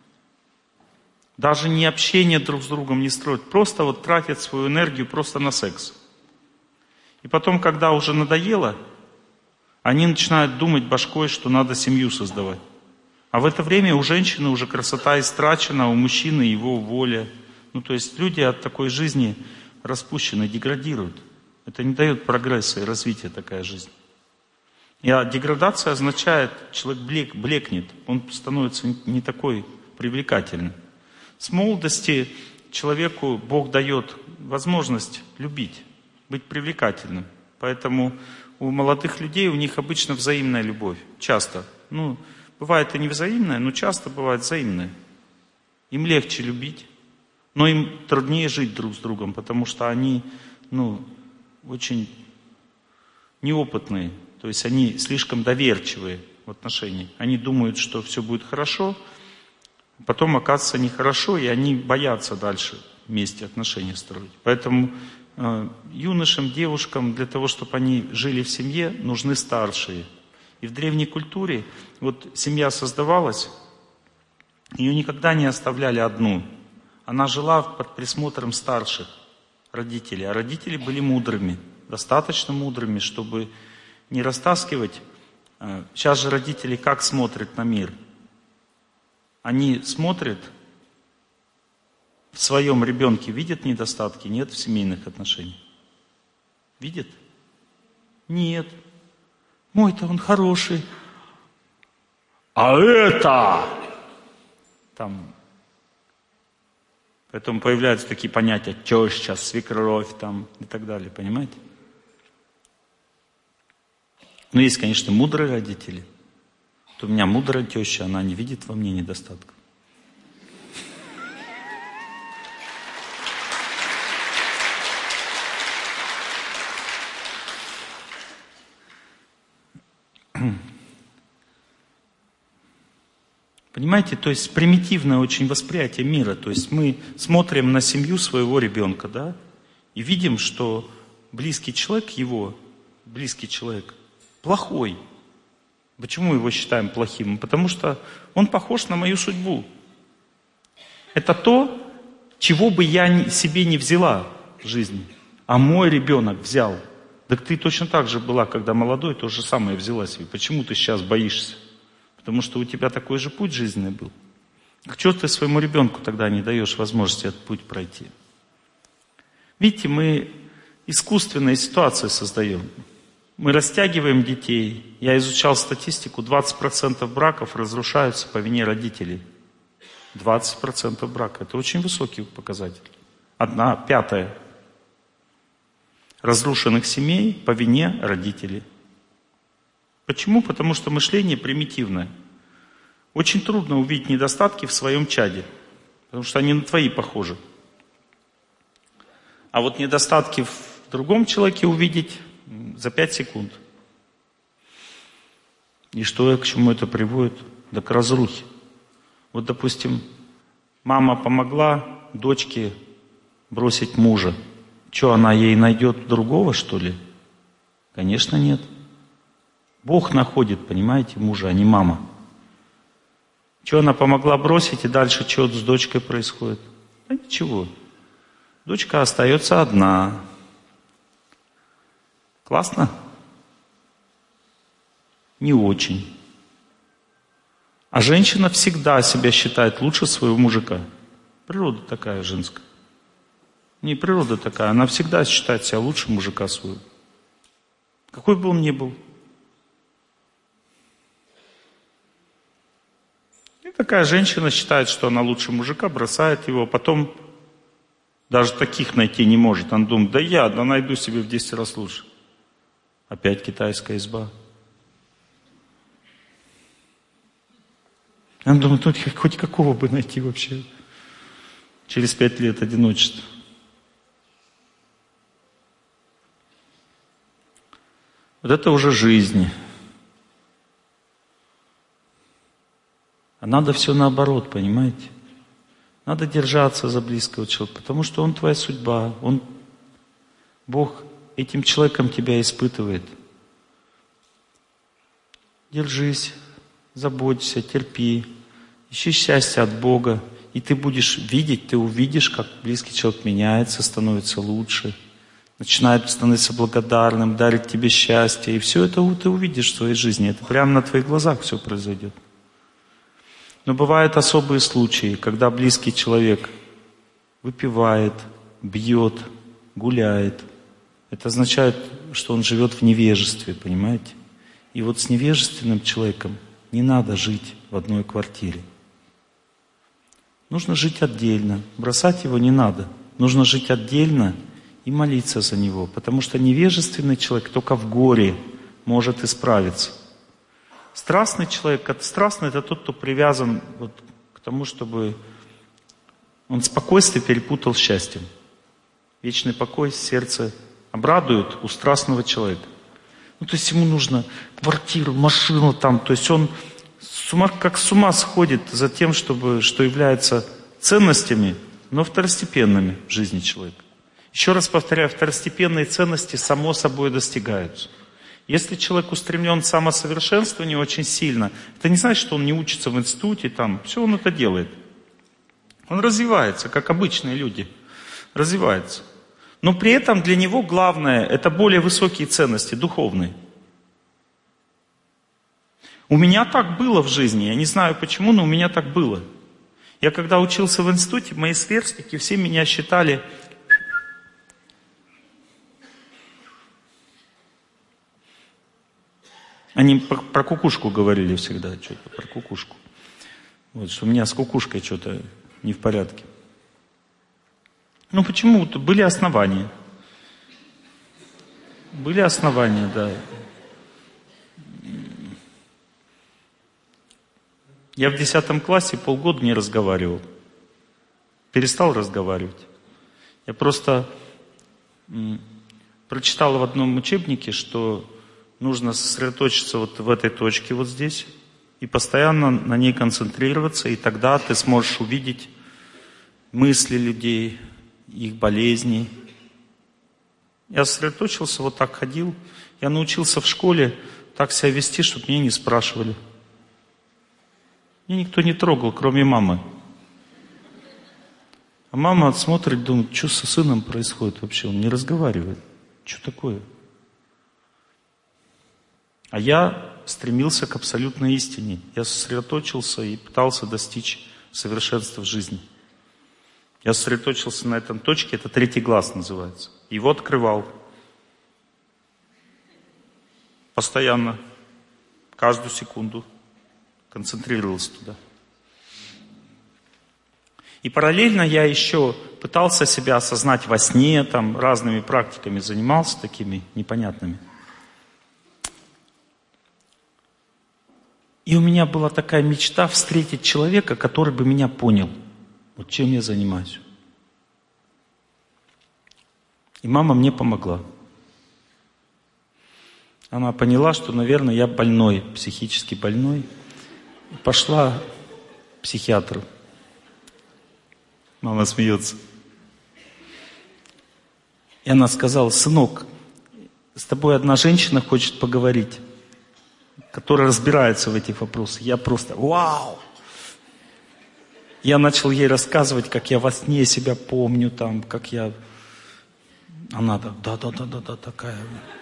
[SPEAKER 1] Даже не общение друг с другом не строят, просто вот тратят свою энергию просто на секс. И потом, когда уже надоело, они начинают думать башкой, что надо семью создавать. А в это время у женщины уже красота истрачена, у мужчины его воля. Ну то есть люди от такой жизни распущены, деградируют. Это не дает прогресса и развития такая жизнь. И деградация означает, человек блекнет, он становится не такой привлекательным. С молодости человеку Бог дает возможность любить, быть привлекательным. Поэтому у молодых людей, у них обычно взаимная любовь. Часто. Ну, бывает и не взаимная, но часто бывает взаимная. Им легче любить, но им труднее жить друг с другом, потому что они, очень неопытные. То есть они слишком доверчивые в отношениях. Они думают, что все будет хорошо, потом оказывается нехорошо, и они боятся дальше вместе отношения строить. Поэтому юношам, девушкам, для того, чтобы они жили в семье, нужны старшие. И в древней культуре, вот семья создавалась, ее никогда не оставляли одну. Она жила под присмотром старших родителей. А родители были мудрыми, достаточно мудрыми, чтобы не растаскивать. Сейчас же родители как смотрят на мир? Они смотрят в своем ребенке, видят недостатки? Нет в семейных отношениях? Видят? Нет. Мой-то он хороший. А это Там. Поэтому появляются такие понятия теща, свекровь там и так далее, понимаете? Но есть, конечно, мудрые родители. Вот у меня мудрая теща, она не видит во мне недостатков. Понимаете, то есть примитивное очень восприятие мира. То есть мы смотрим на семью своего ребенка, да, и видим, что близкий человек близкий человек, плохой. Почему его считаем плохим? Потому что он похож на мою судьбу. Это то, чего бы я себе не взяла в жизни, а мой ребенок взял. Так ты точно так же была, когда молодой, то же самое взяла себе. Почему ты сейчас боишься? Потому что у тебя такой же путь жизненный был. Чего ты своему ребенку тогда не даешь возможности этот путь пройти? Видите, мы искусственные ситуации создаем. Мы растягиваем детей. Я изучал статистику, 20% браков разрушаются по вине родителей. 20% брака. Это очень высокий показатель. 1/5 разрушенных семей по вине родителей. Почему? Потому что мышление примитивное. Очень трудно увидеть недостатки в своем чаде, потому что они на твои похожи. А вот недостатки в другом человеке увидеть за 5 секунд. И что, к чему это приводит? Да к разрухе. Вот, допустим, мама помогла дочке бросить мужа. Что, она ей найдет другого, что ли? Конечно, нет. Бог находит, понимаете, мужа, а не мама. Что она помогла бросить, и дальше что с дочкой происходит? Да ничего. Дочка остается одна. Классно? Не очень. А женщина всегда себя считает лучше своего мужика. Природа такая женская. Не природа такая, она всегда считает себя лучше мужика своего. Какой бы он ни был. И такая женщина считает, что она лучше мужика, бросает его, а потом даже таких найти не может. Она думает, да найду себе в 10 раз лучше. Опять китайская изба. Она думает, хоть какого бы найти вообще. Через 5 лет одиночества. Вот это уже жизнь. А надо все наоборот, понимаете? Надо держаться за близкого человека, потому что он твоя судьба. Бог этим человеком тебя испытывает. Держись, заботься, терпи, ищи счастье от Бога. И ты будешь видеть, ты увидишь, как близкий человек меняется, становится лучше, начинает становиться благодарным, дарит тебе счастье. И все это ты увидишь в своей жизни. Это прямо на твоих глазах все произойдет. Но бывают особые случаи, когда близкий человек выпивает, бьет, гуляет. Это означает, что он живет в невежестве, понимаете? И вот с невежественным человеком не надо жить в одной квартире. Нужно жить отдельно, бросать его не надо. Нужно жить отдельно и молиться за него, потому что невежественный человек только в горе может исправиться. Страстный человек, страстный это тот, кто привязан вот к тому, чтобы он спокойствие перепутал с счастьем. Вечный покой сердце обрадует у страстного человека. То есть ему нужно квартиру, машину там, то есть он как с ума сходит за тем, что является ценностями, но второстепенными в жизни человека. Еще раз повторяю, второстепенные ценности само собой достигаются. Если человек устремлен к самосовершенствованию очень сильно, это не значит, что он не учится в институте, там, все он это делает. Он развивается, как обычные люди, развивается. Но при этом для него главное, это более высокие ценности, духовные. У меня так было в жизни, я не знаю почему, но у меня так было. Я когда учился в институте, мои сверстники все меня считали... Они про кукушку говорили всегда, что-то про кукушку. Вот, что у меня с кукушкой что-то не в порядке. Ну почему-то были основания. Были основания, да. Я в 10 классе полгода не разговаривал. Перестал разговаривать. Я просто прочитал в одном учебнике, что нужно сосредоточиться вот в этой точке вот здесь и постоянно на ней концентрироваться, и тогда ты сможешь увидеть мысли людей, их болезни. Я сосредоточился, вот так ходил. Я научился в школе так себя вести, чтобы меня не спрашивали. Меня никто не трогал, кроме мамы. А мама смотрит, думает, что со сыном происходит вообще? Он не разговаривает. Что такое? А я стремился к абсолютной истине. Я сосредоточился и пытался достичь совершенства в жизни. Я сосредоточился на этом точке, это 3-й глаз называется. Его открывал. Постоянно. Каждую секунду. Концентрировался туда. И параллельно я еще пытался себя осознать во сне, там разными практиками занимался, такими непонятными. И у меня была такая мечта встретить человека, который бы меня понял, вот чем я занимаюсь. И мама мне помогла. Она поняла, что, наверное, я больной, психически больной. И пошла к психиатру. Мама смеется. И она сказала: сынок, с тобой одна женщина хочет поговорить, которая разбирается в этих вопросах. Я просто вау! Я начал ей рассказывать, как я во сне себя помню, там, как я... Она да, такая...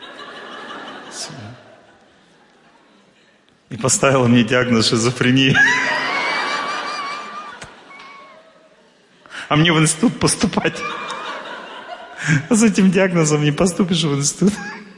[SPEAKER 1] И поставила мне диагноз шизофрения. А мне в институт поступать. А с этим диагнозом не поступишь в институт.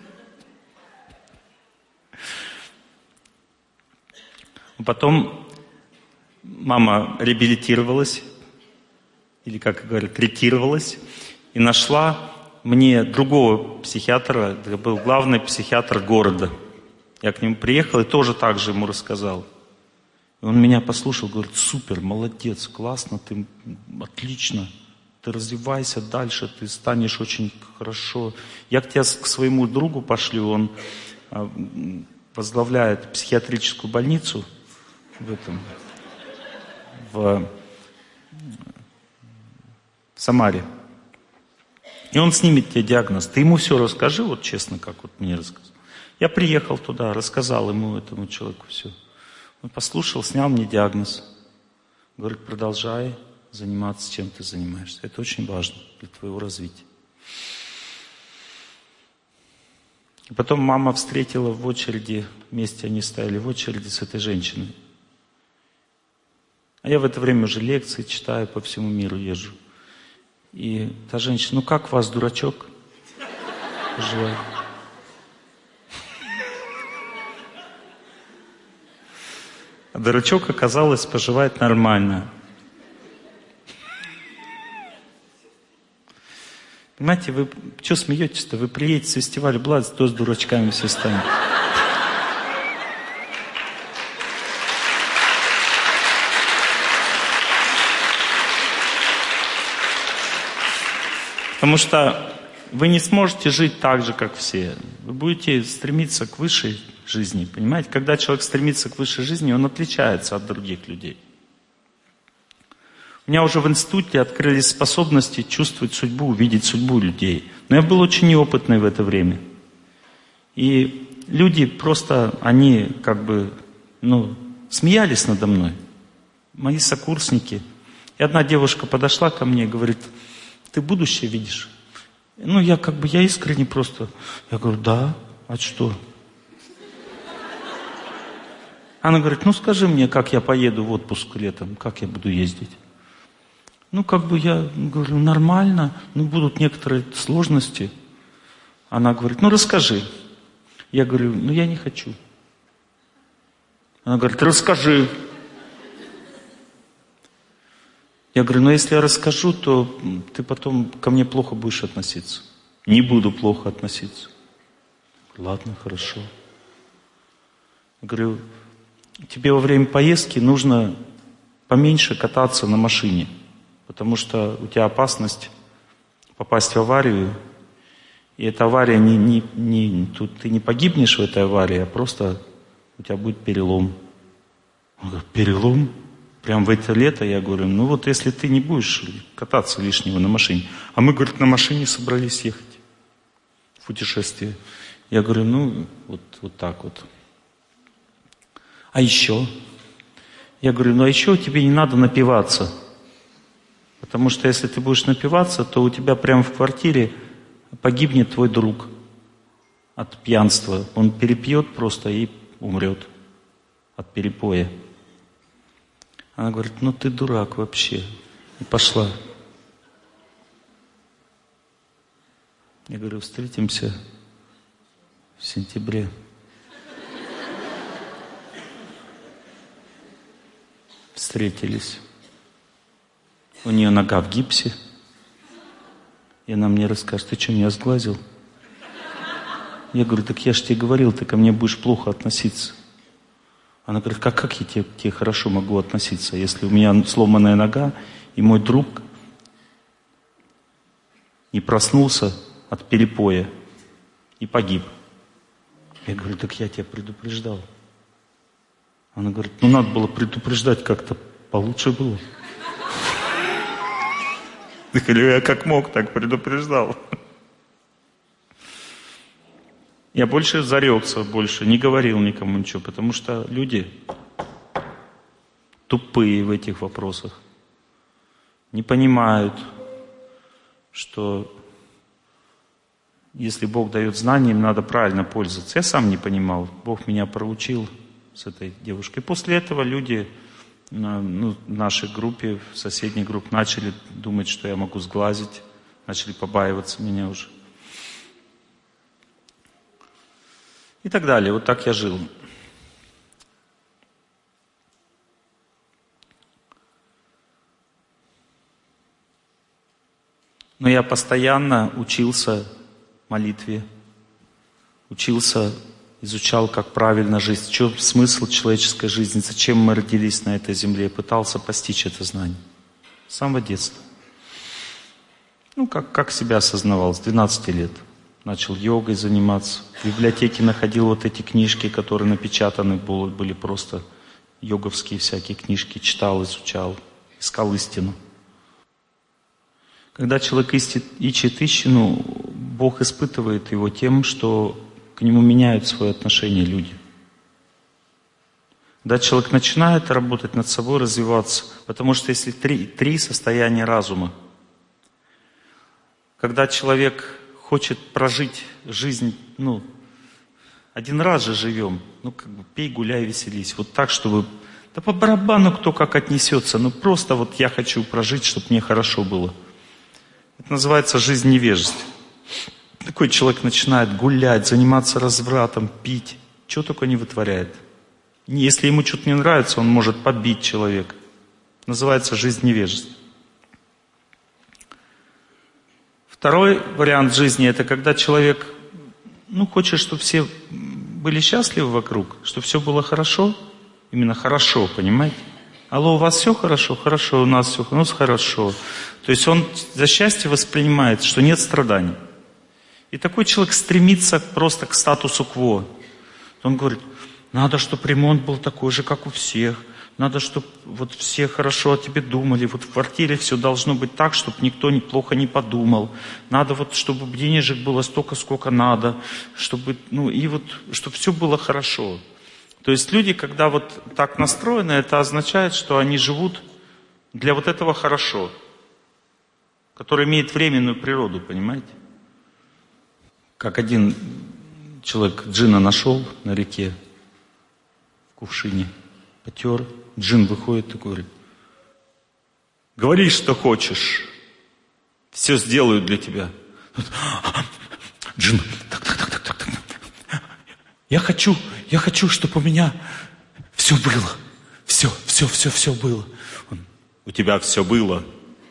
[SPEAKER 1] Потом мама реабилитировалась, или, как говорят, ретировалась, и нашла мне другого психиатра, это был главный психиатр города. Я к нему приехал и тоже так же ему рассказал. И он меня послушал, говорит: супер, молодец, классно, ты отлично, ты развивайся дальше, ты станешь очень хорошо. Я тебя к своему другу пошлю, он возглавляет психиатрическую больницу в Самаре. И он снимет тебе диагноз. Ты ему все расскажи, вот честно, как вот мне рассказал. Я приехал туда, рассказал ему, этому человеку, все. Он послушал, снял мне диагноз. Говорит: продолжай заниматься, чем ты занимаешься. Это очень важно для твоего развития. И потом мама встретила в очереди, вместе они стояли в очереди с этой женщиной. А я в это время уже лекции читаю, по всему миру езжу. И та женщина: ну как вас, дурачок, поживает? А дурачок, оказалось, поживает нормально. Понимаете, вы что смеетесь-то? Вы приедете с фестиваля Бладс, то с дурачками все станет. Потому что вы не сможете жить так же, как все. Вы будете стремиться к высшей жизни, понимаете? Когда человек стремится к высшей жизни, он отличается от других людей. У меня уже в институте открылись способности чувствовать судьбу, увидеть судьбу людей. Но я был очень неопытный в это время. И люди просто, они как бы, смеялись надо мной. Мои сокурсники. И одна девушка подошла ко мне и говорит: ты будущее видишь? Я искренне просто. Я говорю: да, а что? Она говорит: скажи мне, как я поеду в отпуск летом, как я буду ездить? Я говорю: нормально, будут некоторые сложности. Она говорит: расскажи. Я говорю: я не хочу. Она говорит: расскажи. Я говорю, ну если я расскажу, то ты потом ко мне плохо будешь относиться. Не буду плохо относиться. Ладно, хорошо. Я говорю, тебе во время поездки нужно поменьше кататься на машине, потому что у тебя опасность попасть в аварию, и эта авария тут ты не погибнешь в этой аварии, а просто у тебя будет перелом. Он говорит, перелом? Прям в это лето? Я говорю, ну вот если ты не будешь кататься лишнего на машине. А мы, говорит, на машине собрались ехать в путешествие. Я говорю, ну вот так вот. А еще? Я говорю, ну а еще тебе не надо напиваться. Потому что если ты будешь напиваться, то у тебя прямо в квартире погибнет твой друг от пьянства. Он перепьет просто и умрет от перепоя. Она говорит, ну ты дурак вообще. И пошла. Я говорю, встретимся в сентябре. Встретились. У нее нога в гипсе. И она мне расскажет, ты что, меня сглазил? Я говорю, так я же тебе говорил, ты ко мне будешь плохо относиться. Она говорит, как я тебе хорошо могу относиться, если у меня сломанная нога, и мой друг не проснулся от перепоя и погиб. Я говорю, так я тебя предупреждал. Она говорит, ну надо было предупреждать как-то, получше было. Я говорю, я как мог, так предупреждал. Я больше зарекся, больше не говорил никому ничего, потому что люди тупые в этих вопросах. Не понимают, что если Бог дает знания, им надо правильно пользоваться. Я сам не понимал, Бог меня проучил с этой девушкой. После этого люди в нашей группе, в соседней группе начали думать, что я могу сглазить, начали побаиваться меня уже. И так далее. Вот так я жил. Но я постоянно учился молитве, учился, изучал, как правильно жить, в чем смысл человеческой жизни, зачем мы родились на этой земле, пытался постичь это знание. С самого детства. Как себя осознавал, с 12 лет. Начал йогой заниматься. В библиотеке находил вот эти книжки, которые напечатаны были просто йоговские всякие книжки. Читал, изучал, искал истину. Когда человек ищет истину, Бог испытывает его тем, что к нему меняют свое отношение люди. Когда человек начинает работать над собой, развиваться, потому что если три состояния разума, когда человек хочет прожить жизнь, один раз же живем, пей, гуляй, веселись. Вот так, чтобы, да по барабану кто как отнесется, просто вот я хочу прожить, чтобы мне хорошо было. Это называется жизнь невежества. Такой человек начинает гулять, заниматься развратом, пить, чего только не вытворяет. Если ему что-то не нравится, он может побить человека. Называется жизнь невежества. Второй вариант жизни — это когда человек хочет, чтобы все были счастливы вокруг, чтобы все было хорошо, именно хорошо, понимаете? Алло, у вас все хорошо? Хорошо, у нас все хорошо. То есть он за счастье воспринимает, что нет страданий. И такой человек стремится просто к статусу кво. Он говорит, надо, чтобы ремонт был такой же, как у всех. Надо, чтобы вот все хорошо о тебе думали. Вот в квартире все должно быть так, чтобы никто плохо не подумал. Надо вот, чтобы денежек было столько, сколько надо. Чтобы все было хорошо. То есть люди, когда вот так настроены, это означает, что они живут для вот этого хорошо, который имеет временную природу, понимаете? Как один человек джина нашел на реке, в кувшине, потер, джин выходит и говорит, говори, что хочешь, все сделаю для тебя. Джин, так. Я хочу, чтобы у меня все было, все было. Он, У тебя все было.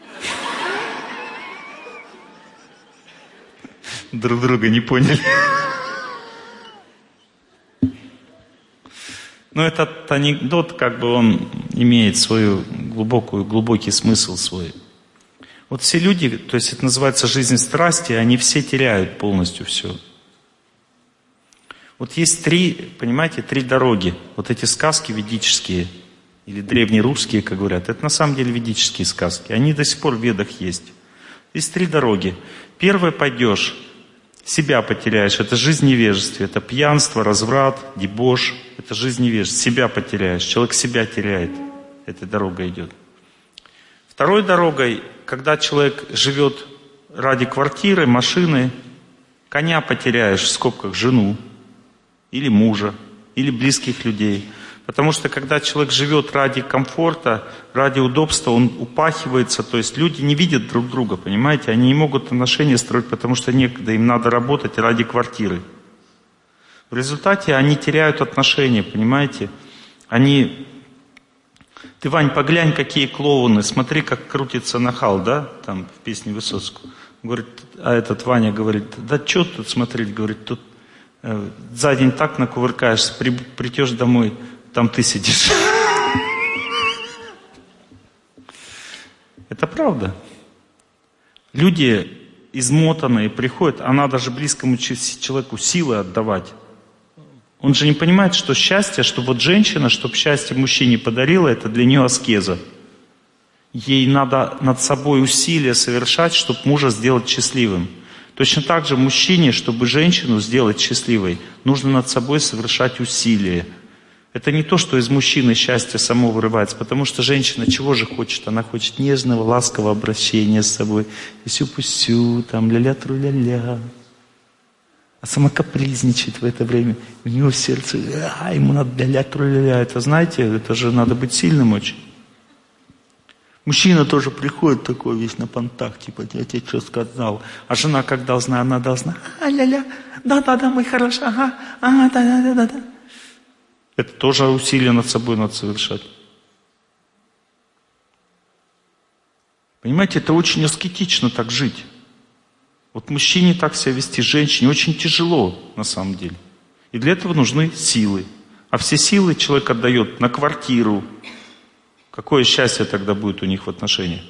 [SPEAKER 1] Друг друга не поняли. Но этот анекдот, как бы он имеет свою глубокий смысл свой. Вот все люди, то есть это называется жизнь страсти, они все теряют полностью все. Вот есть понимаете, три дороги. Вот эти сказки ведические, или древнерусские, как говорят, это на самом деле ведические сказки. Они до сих пор в ведах есть. Есть три дороги. Первая пойдешь, себя потеряешь. Это жизнь невежества, это пьянство, разврат, дебош. Это жизнь невежества. Себя потеряешь. Человек себя теряет. Эта дорога идет. Второй дорогой, когда человек живет ради квартиры, машины, коня потеряешь, в скобках, жену, или мужа, или близких людей. Потому что когда человек живет ради комфорта, ради удобства, он упахивается, то есть люди не видят друг друга, понимаете? Они не могут отношения строить, потому что некогда, им надо работать ради квартиры. В результате они теряют отношения, понимаете? Ты, Вань, поглянь, какие клоуны, смотри, как крутится нахал, да, там в песне Высоцкого. Говорит, а этот Ваня говорит, да что тут смотреть, говорит, тут за день так накувыркаешься, придешь домой, там ты сидишь. Это правда. Люди измотанные приходят, а надо же близкому человеку силы отдавать. Он же не понимает, что счастье, что вот женщина, чтобы счастье мужчине подарила, это для нее аскеза. Ей надо над собой усилия совершать, чтобы мужа сделать счастливым. Точно так же мужчине, чтобы женщину сделать счастливой, нужно над собой совершать усилия. Это не то, что из мужчины счастье само вырывается, потому что женщина чего же хочет? Она хочет нежного, ласкового обращения с собой. И сю-пусю, там, ля-ля-тру-ля-ля. А сама капризничает в это время. У него в сердце, ему надо ля-ля-тру-ля-ля. Это, знаете, это же надо быть сильным очень. Мужчина тоже приходит такой весь на понтах, типа, я тебе что сказал. А жена как должна? Она должна, ля-ля, да-да-да, мы хорошо, ага, да-да-да-да-да. Это тоже усилие над собой надо совершать. Понимаете, это очень аскетично так жить. Вот мужчине так себя вести, женщине очень тяжело на самом деле. И для этого нужны силы. А все силы человек отдает на квартиру. Какое счастье тогда будет у них в отношениях?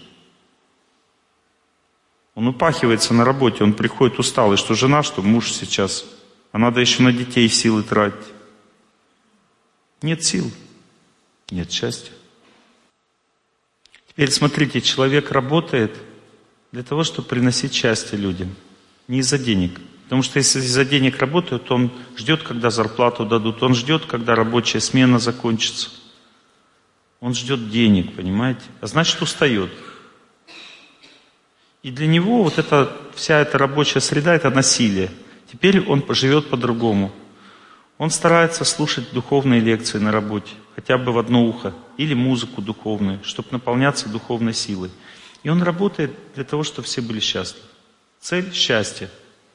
[SPEAKER 1] Он упахивается на работе, он приходит усталый, что жена, что муж сейчас. А надо еще на детей силы тратить. Нет сил, нет счастья. Теперь смотрите, человек работает для того, чтобы приносить счастье людям. Не из-за денег. Потому что если из-за денег работают, то он ждет, когда зарплату дадут. Он ждет, когда рабочая смена закончится. Он ждет денег, понимаете? А значит, устает. И для него вот вся эта рабочая среда – это насилие. Теперь он живет по-другому. Он старается слушать духовные лекции на работе, хотя бы в одно ухо, или музыку духовную, чтобы наполняться духовной силой. И он работает для того, чтобы все были счастливы. Цель – счастье.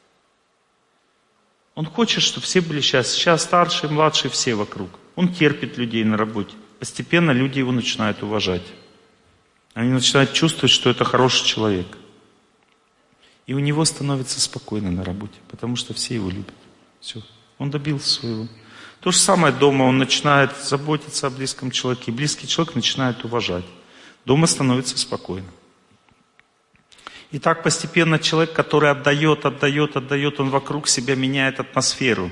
[SPEAKER 1] Он хочет, чтобы все были счастливы. Сейчас старшие, младшие, все вокруг. Он терпит людей на работе. Постепенно люди его начинают уважать. Они начинают чувствовать, что это хороший человек. И у него становится спокойно на работе, потому что все его любят. Все. Он добился своего. То же самое дома. Он начинает заботиться о близком человеке. И близкий человек начинает уважать. Дома становится спокойно. И так постепенно человек, который отдает, он вокруг себя меняет атмосферу.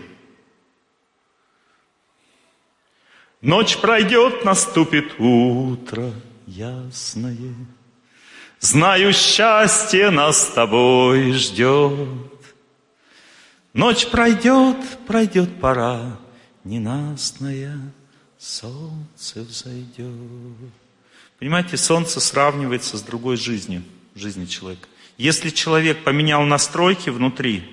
[SPEAKER 1] Ночь пройдет, наступит утро ясное. Знаю, счастье нас с тобой ждет. Ночь пройдет, пройдет пора ненастная, солнце взойдет. Понимаете, солнце сравнивается с другой жизнью, жизнью человека. Если человек поменял настройки внутри,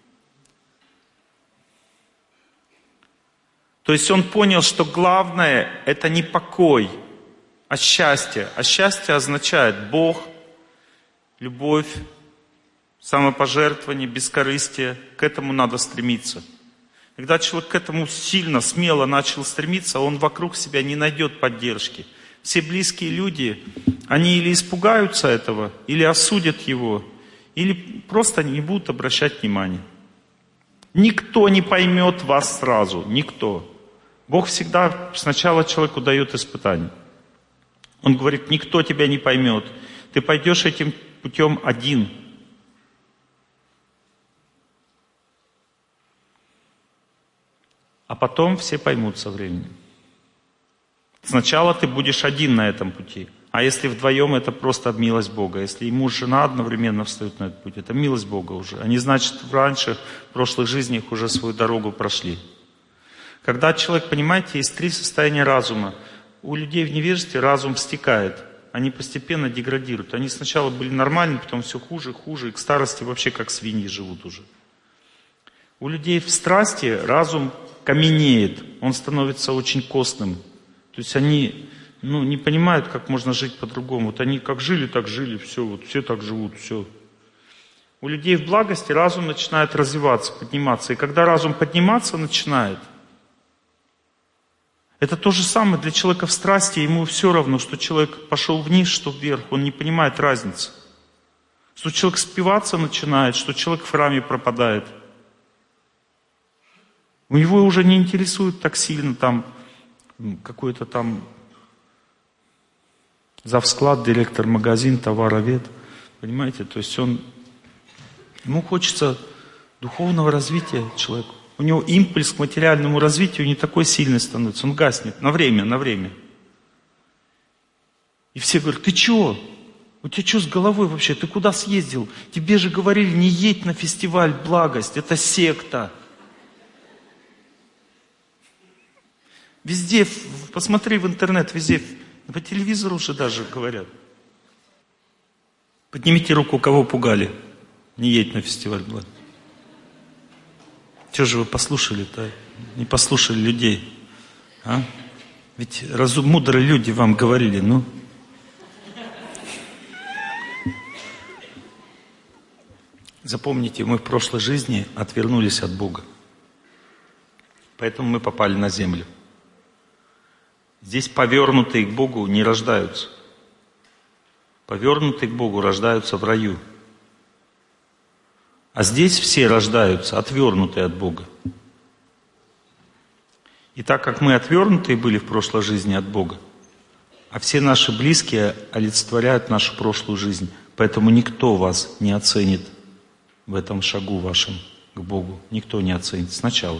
[SPEAKER 1] то есть он понял, что главное это не покой, а счастье. А счастье означает Бог, любовь, самопожертвование, бескорыстие. К этому надо стремиться. Когда человек к этому сильно, смело начал стремиться, он вокруг себя не найдет поддержки. Все близкие люди, они или испугаются этого, или осудят его, или просто не будут обращать внимания. Никто не поймет вас сразу, никто. Бог всегда сначала человеку дает испытание. Он говорит, никто тебя не поймет. Ты пойдешь этим путем один. А потом все поймут со временем. Сначала ты будешь один на этом пути. А если вдвоем, это просто милость Бога. Если и муж, и жена одновременно встают на этот путь, это милость Бога уже. Они, значит, раньше, в прошлых жизнях уже свою дорогу прошли. Когда человек, понимаете, есть 3 состояния разума. У людей в невежестве разум стекает. Они постепенно деградируют. Они сначала были нормальны, потом все хуже, хуже. И к старости вообще как свиньи живут уже. У людей в страсти разум каменеет. Он становится очень костным. То есть они не понимают, как можно жить по-другому. Вот они как жили, так жили, все, вот все так живут, все. У людей в благости разум начинает развиваться, подниматься. И когда разум подниматься начинает, это то же самое для человека в страсти, ему все равно, что человек пошел вниз, что вверх, он не понимает разницы. Что человек спиваться начинает, что человек в храме пропадает. У него уже не интересует так сильно там какой-то там завсклад, директор магазин, товаровед. Понимаете, то есть ему хочется духовного развития человеку. У него импульс к материальному развитию не такой сильный становится, он гаснет на время. И все говорят, ты чего? У тебя что с головой вообще? Ты куда съездил? Тебе же говорили, не едь на фестиваль «Благость», это секта. Везде, посмотри в интернет, везде, по телевизору уже даже говорят. Поднимите руку, кого пугали. Не едь на фестиваль «Благость». Чего же вы послушали-то? Не послушали людей. А? Ведь мудрые люди вам говорили, Запомните, мы в прошлой жизни отвернулись от Бога. Поэтому мы попали на землю. Здесь повернутые к Богу не рождаются. Повернутые к Богу рождаются в раю. А здесь все рождаются отвернутые от Бога. И так как мы отвернутые были в прошлой жизни от Бога, а все наши близкие олицетворяют нашу прошлую жизнь, поэтому никто вас не оценит в этом шагу вашем к Богу. Никто не оценит сначала.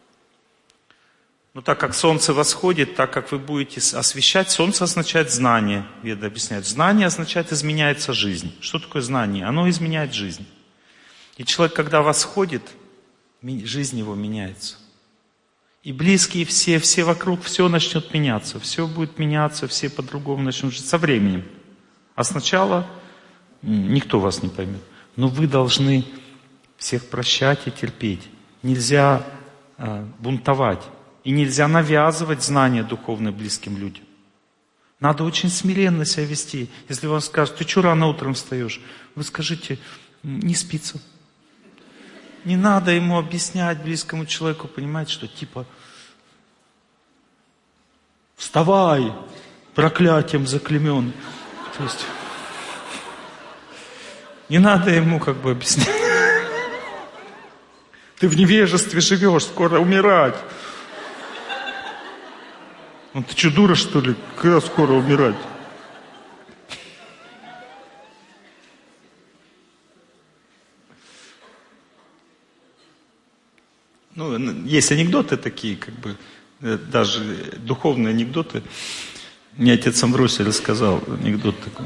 [SPEAKER 1] Но так как солнце восходит, так как вы будете освещать, солнце означает знание. Веды объясняют. Знание означает изменяется жизнь. Что такое знание? Оно изменяет жизнь. И человек, когда восходит, жизнь его меняется. И близкие все вокруг, все начнет меняться. Все будет меняться, все по-другому начнут жить со временем. А сначала никто вас не поймет. Но вы должны всех прощать и терпеть. Нельзя бунтовать. И нельзя навязывать знания духовные близким людям. Надо очень смиренно себя вести. Если вам скажут, ты что рано утром встаешь? Вы скажите, не спится. Не надо ему объяснять близкому человеку, понимаете, что типа вставай, проклятием заклеймен. То есть не надо ему объяснять. Ты в невежестве живешь, скоро умирать. Ты что, дура, что ли? Когда скоро умирать? Есть анекдоты такие, даже духовные анекдоты. Мне отец Амвросий рассказал анекдот такой.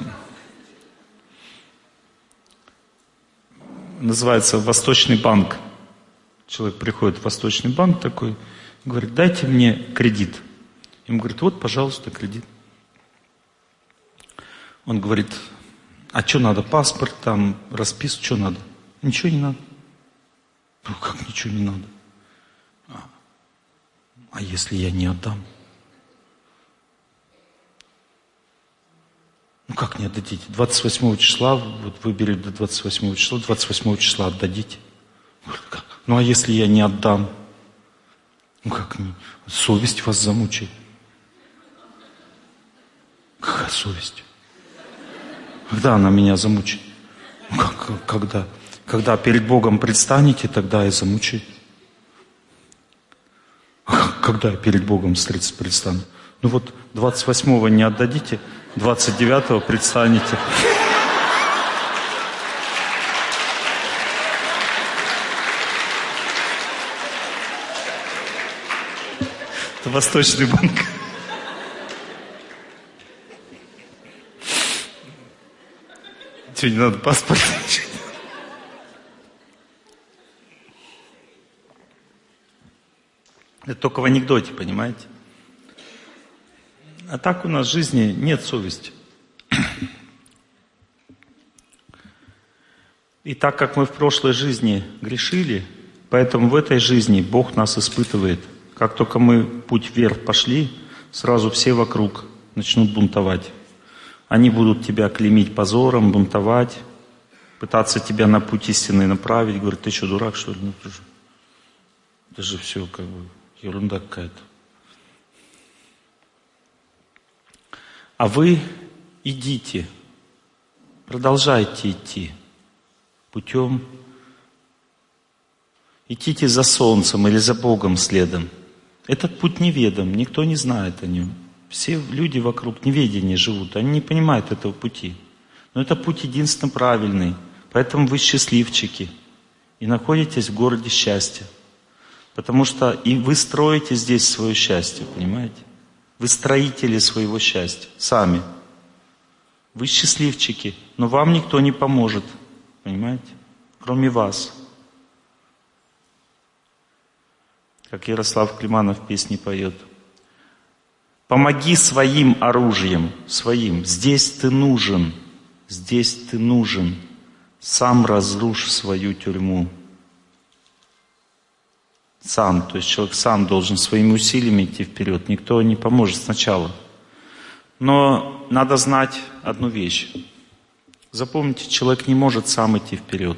[SPEAKER 1] Называется «Восточный банк». Человек приходит в Восточный банк такой, говорит, дайте мне кредит. Ему говорит, вот, пожалуйста, кредит. Он говорит, а что надо, паспорт, там, расписку, что надо? Ничего не надо. Как ничего не надо? А если я не отдам? Как не отдадите? 28 числа, выбери до 28 числа, 28 числа отдадите. А если я не отдам? Как не? Совесть вас замучает. Какая совесть? Когда она меня замучит? Когда? Когда перед Богом предстанете, тогда и замучит. Когда я перед Богом предстану? Ну вот 28-го не отдадите, 29-го предстанете. Это Восточный банк. Что, не надо паспорт? Это только в анекдоте, понимаете? А так у нас в жизни нет совести. И так как мы в прошлой жизни грешили, поэтому в этой жизни Бог нас испытывает. Как только мы путь вверх пошли, сразу все вокруг начнут бунтовать. Они будут тебя клеймить позором, бунтовать, пытаться тебя на путь истинный направить. Говорят, ты что, дурак, что ли? Ну, это же все как бы ерунда какая-то. А вы идите, продолжайте идти путем, идите за солнцем или за Богом следом. Этот путь неведом, никто не знает о нем. Все люди вокруг в неведении живут, они не понимают этого пути. Но это путь единственно правильный, поэтому вы счастливчики и находитесь в городе счастья. Потому что и вы строите здесь свое счастье, понимаете? Вы строители своего счастья, сами. Вы счастливчики, но вам никто не поможет, понимаете? Кроме вас. Как Ярослав Климанов в песне поет. Помоги своим оружием, своим. Здесь ты нужен, Сам разрушь свою тюрьму. Сам, то есть человек сам должен своими усилиями идти вперед. Никто не поможет сначала. Но надо знать одну вещь. Запомните, человек не может сам идти вперед.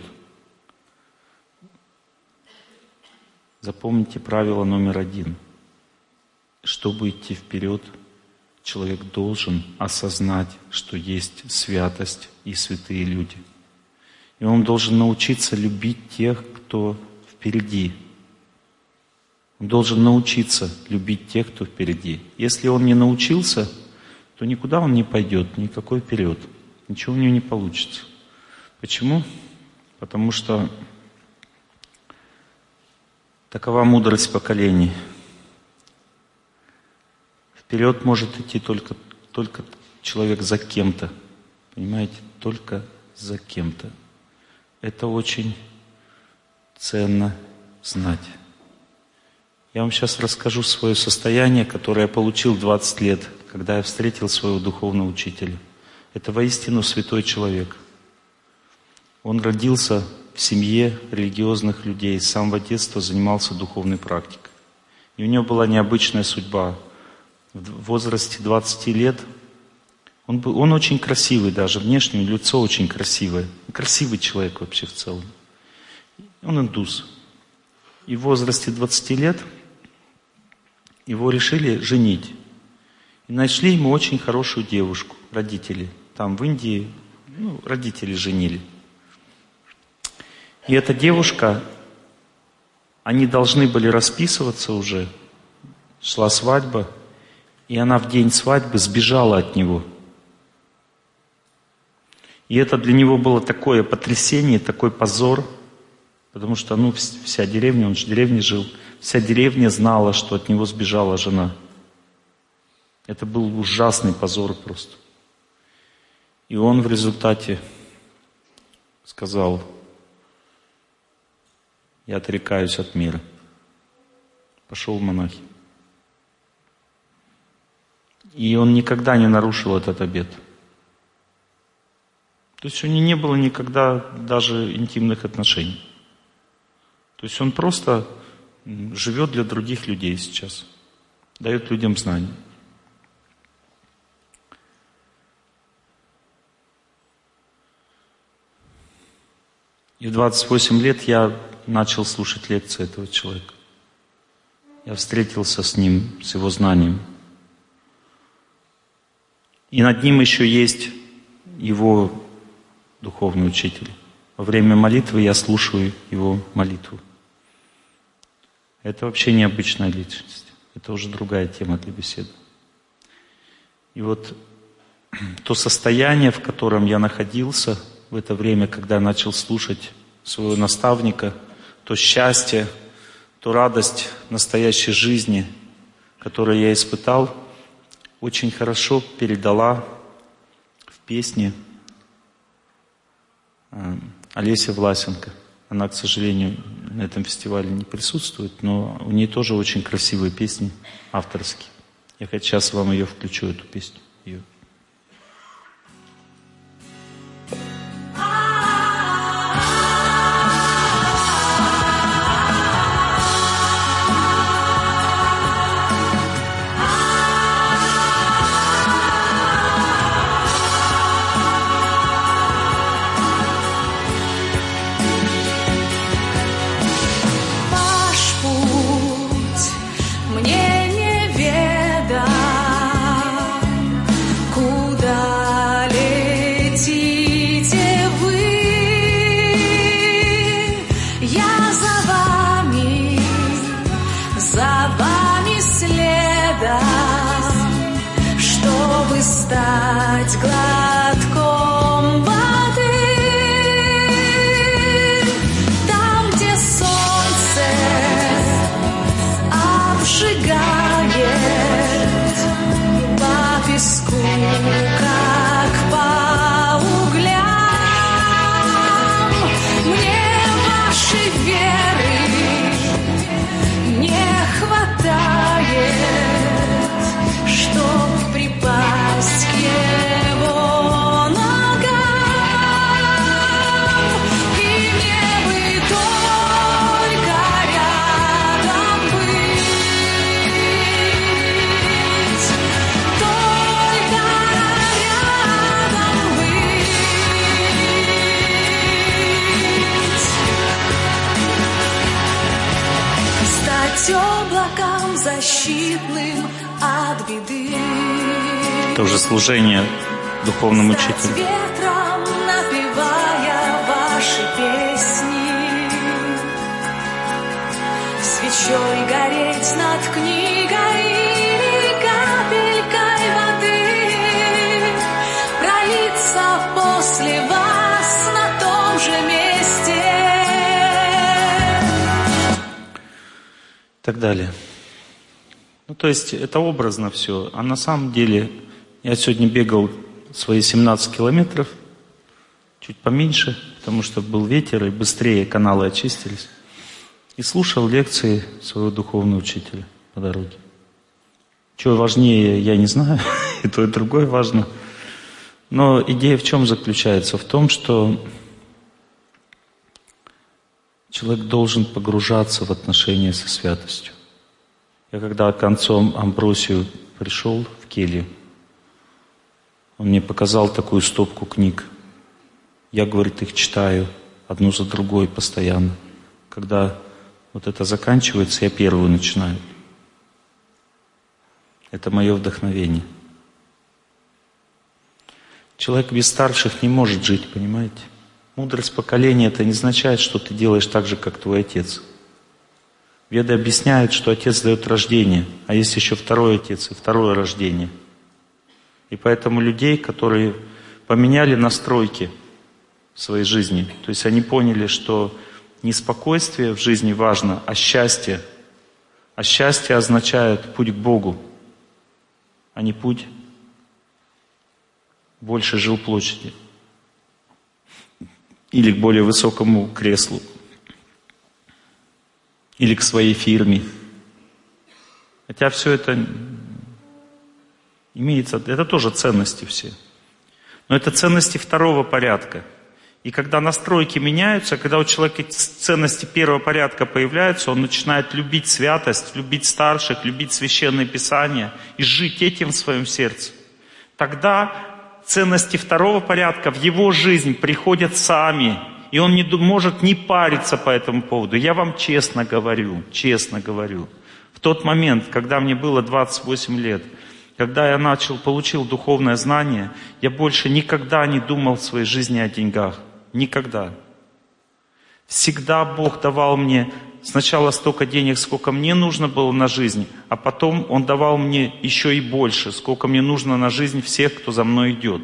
[SPEAKER 1] Запомните правило номер 1. Чтобы идти вперед, человек должен осознать, что есть святость и святые люди. И он должен научиться любить тех, кто впереди. Он должен научиться любить тех, кто впереди. Если он не научился, то никуда он не пойдет, никакой вперед. Ничего у него не получится. Почему? Потому что такова мудрость поколений. Вперед может идти только человек за кем-то. Понимаете? Только за кем-то. Это очень ценно знать. Я вам сейчас расскажу свое состояние, которое я получил 20 лет, когда я встретил своего духовного учителя. Это воистину святой человек. Он родился в семье религиозных людей, с самого детства занимался духовной практикой. И у него была необычная судьба. В возрасте 20 лет он очень красивый даже, внешне лицо очень красивое. Красивый человек вообще в целом. Он индус. И в возрасте 20 лет его решили женить. И нашли ему очень хорошую девушку, родители. Там в Индии родители женили. И эта девушка, они должны были расписываться уже. Шла свадьба. И она в день свадьбы сбежала от него. И это для него было такое потрясение, такой позор. Потому что, вся деревня, он же в деревне жил, вся деревня знала, что от него сбежала жена. Это был ужасный позор просто. И он в результате сказал: я отрекаюсь от мира. Пошел в монахи. И он никогда не нарушил этот обет. То есть у него не было никогда даже интимных отношений. То есть он просто живет для других людей сейчас. Дает людям знания. И в 28 лет я начал слушать лекции этого человека. Я встретился с ним, с его знанием. И над ним еще есть его духовный учитель. Во время молитвы я слушаю его молитву. Это вообще необычная личность. Это уже другая тема для беседы. И вот то состояние, в котором я находился в это время, когда я начал слушать своего наставника, то счастье, то радость настоящей жизни, которую я испытал, очень хорошо передала в песне Олеся Власенко. Она, к сожалению, на этом фестивале не присутствует, но у нее тоже очень красивые песни авторские. Я сейчас вам ее включу, эту песню. Ее.
[SPEAKER 2] Стать глотком воды, там, где солнце обжигает по песку, как по углям. Мне вашей веры не хватает, чтоб припасть к его ногам, и мне бы только рядом быть, только рядом быть. Стать облаком защитным от беды.
[SPEAKER 1] Тоже служение духовному учителю.
[SPEAKER 2] Ветром напевая ваши песни, свечой гореть над книгой или капелькой воды, пролиться после вас на том же месте.
[SPEAKER 1] И так далее. Ну, то есть это образно все. А на самом деле я сегодня бегал свои 17 километров, чуть поменьше, потому что был ветер, и быстрее каналы очистились. И слушал лекции своего духовного учителя по дороге. Что важнее, я не знаю, и то, и другое важно. Но идея в чем заключается? В том, что человек должен погружаться в отношения со святостью. Я когда к отцу Амбросию пришел в келью, он мне показал такую стопку книг. Я, говорит, их читаю одну за другой постоянно. Когда вот это заканчивается, я первую начинаю. Это мое вдохновение. Человек без старших не может жить, понимаете? Мудрость поколения — это не означает, что ты делаешь так же, как твой отец. Веды объясняют, что отец дает рождение, а есть еще второй отец и второе рождение. И поэтому людей, которые поменяли настройки в своей жизни, то есть они поняли, что не спокойствие в жизни важно, а счастье. А счастье означает путь к Богу, а не путь к большей жилплощади или к более высокому креслу, или к своей фирме. Хотя все это имеется, это тоже ценности все. Но это ценности второго порядка. И когда настройки меняются, когда у человека ценности первого порядка появляются, он начинает любить святость, любить старших, любить священное писание и жить этим в своем сердце. Тогда ценности второго порядка в его жизнь приходят сами. И он не может не париться по этому поводу. Я вам честно говорю. В тот момент, когда мне было 28 лет, Когда я получил духовное знание, я больше никогда не думал в своей жизни о деньгах. Никогда. Всегда Бог давал мне сначала столько денег, сколько мне нужно было на жизнь, а потом Он давал мне еще и больше, сколько мне нужно на жизнь всех, кто за мной идет.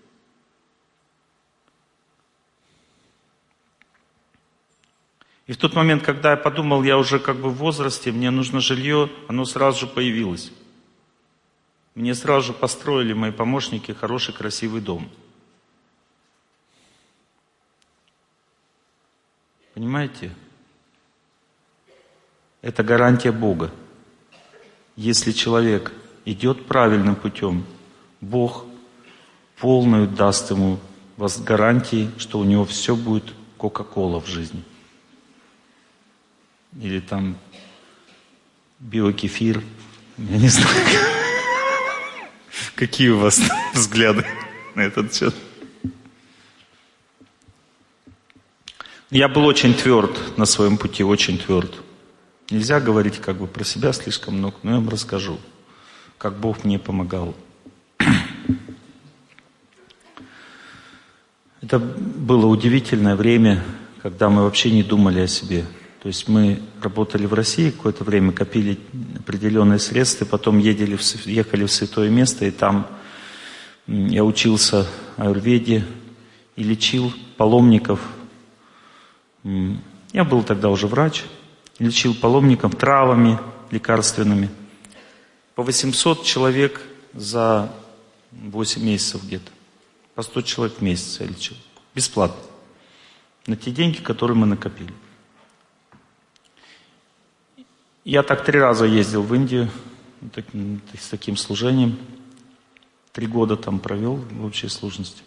[SPEAKER 1] И в тот момент, когда я подумал, я уже как бы в возрасте, мне нужно жилье, оно сразу же появилось. Мне сразу же построили мои помощники хороший, красивый дом. Понимаете? Это гарантия Бога. Если человек идет правильным путем, Бог полную даст ему гарантии, что у него все будет Кока-Кола в жизни. Или там биокефир. Я не знаю, какие у вас взгляды на этот счет. Я был очень тверд на своем пути, очень тверд. Нельзя говорить как бы про себя слишком много, но я вам расскажу, как Бог мне помогал. Это было удивительное время, когда мы вообще не думали о себе. То есть мы работали в России какое-то время, копили определенные средства, потом ехали в святое место, и там я учился аюрведе и лечил паломников. Я был тогда уже врач, лечил паломников травами лекарственными. По 800 человек за 8 месяцев где-то. По 100 человек в месяц я лечил. Бесплатно. На те деньги, которые мы накопили. Я так 3 раза ездил в Индию с таким служением. 3 года там провел в общей сложности.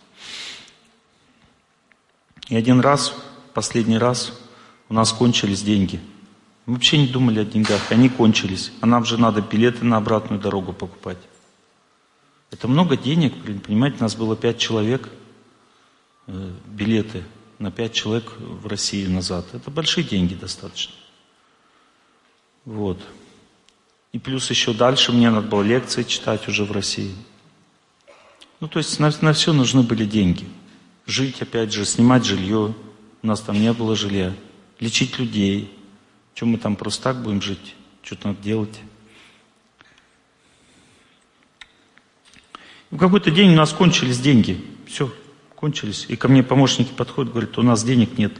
[SPEAKER 1] И один раз, последний раз, у нас кончились деньги. Мы вообще не думали о деньгах, они кончились. А нам же надо билеты на обратную дорогу покупать. Это много денег, понимаете, нас было 5 человек, билеты на 5 человек в Россию назад. Это большие деньги достаточно. Вот. И плюс еще дальше мне надо было лекции читать уже в России. Ну, то есть на все нужны были деньги. Жить, опять же, снимать жилье. У нас там не было жилья. Лечить людей. Чем мы там просто так будем жить? Что-то надо делать. И в какой-то день у нас кончились деньги. Все, кончились. И ко мне помощники подходят, говорят, у нас денег нет.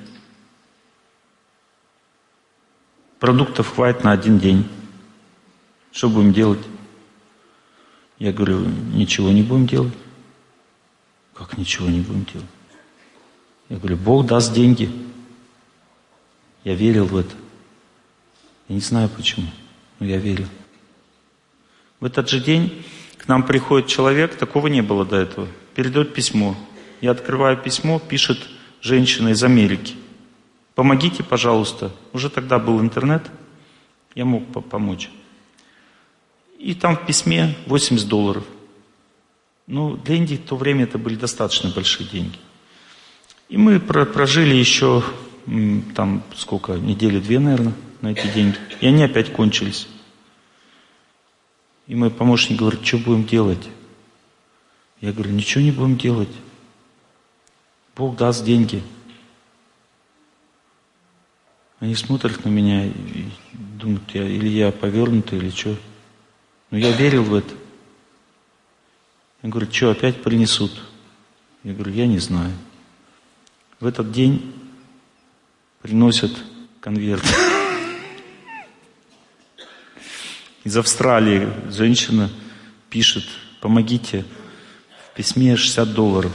[SPEAKER 1] Продуктов хватит на 1 день. Что будем делать? Я говорю, ничего не будем делать. Как ничего не будем делать? Я говорю, Бог даст деньги. Я верил в это. Я не знаю почему, но я верил. В этот же день к нам приходит человек, такого не было до этого, передает письмо. Я открываю письмо, пишет женщина из Америки. Помогите, пожалуйста. Уже тогда был интернет, я мог помочь. И там в письме $80. Ну, для Индии в то время это были достаточно большие деньги. И мы прожили еще, там, сколько, 1-2 недели, наверное, на эти деньги. И они опять кончились. И мой помощник говорит, что будем делать? Я говорю, ничего не будем делать. Бог даст деньги. Они смотрят на меня и думают, или я повернутый, или что. Но я верил в это. Я говорю, что опять принесут? Я говорю, я не знаю. В этот день приносят конверт. Из Австралии женщина пишет, помогите, в письме $60.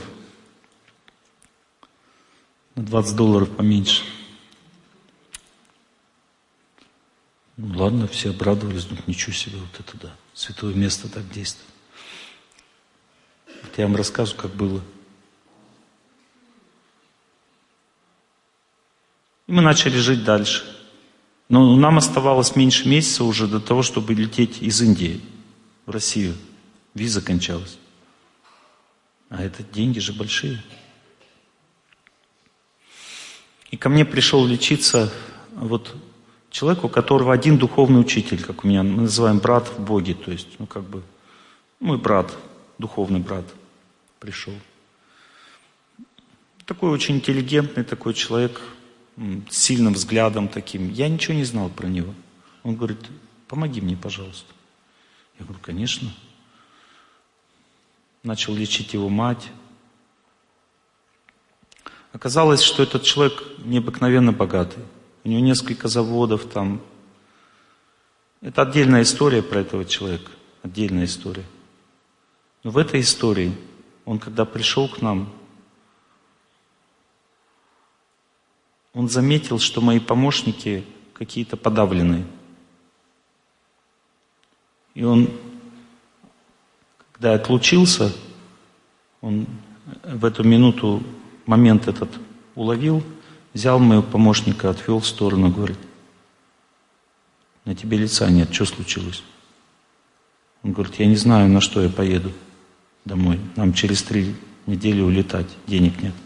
[SPEAKER 1] На $20 поменьше. Ну ладно, все обрадовались, думают, ничего себе, вот это да, святое место так действует. Вот я вам рассказываю, как было. И мы начали жить дальше. Но нам оставалось меньше месяца уже до того, чтобы лететь из Индии в Россию. Виза кончалась. А это деньги же большие. И ко мне пришел лечиться вот человек, у которого один духовный учитель, как у меня, мы называем брат в Боге, то есть, ну как бы, Мой брат, духовный брат, пришел. Такой очень интеллигентный такой человек, с сильным взглядом таким. Я ничего не знал про него. Он говорит: помоги мне, пожалуйста. Я говорю: конечно. Начал лечить его мать. Оказалось, что этот человек необыкновенно богатый. У него несколько заводов там. Это отдельная история про этого человека. Отдельная история. Но в этой истории он, когда пришел к нам, он заметил, что мои помощники какие-то подавленные. И он, когда отлучился, он в эту минуту момент этот уловил, взял моего помощника, отвел в сторону, говорит: на тебе лица нет, что случилось? Он говорит: я не знаю, на что я поеду домой. Нам через 3 недели улетать, денег нет.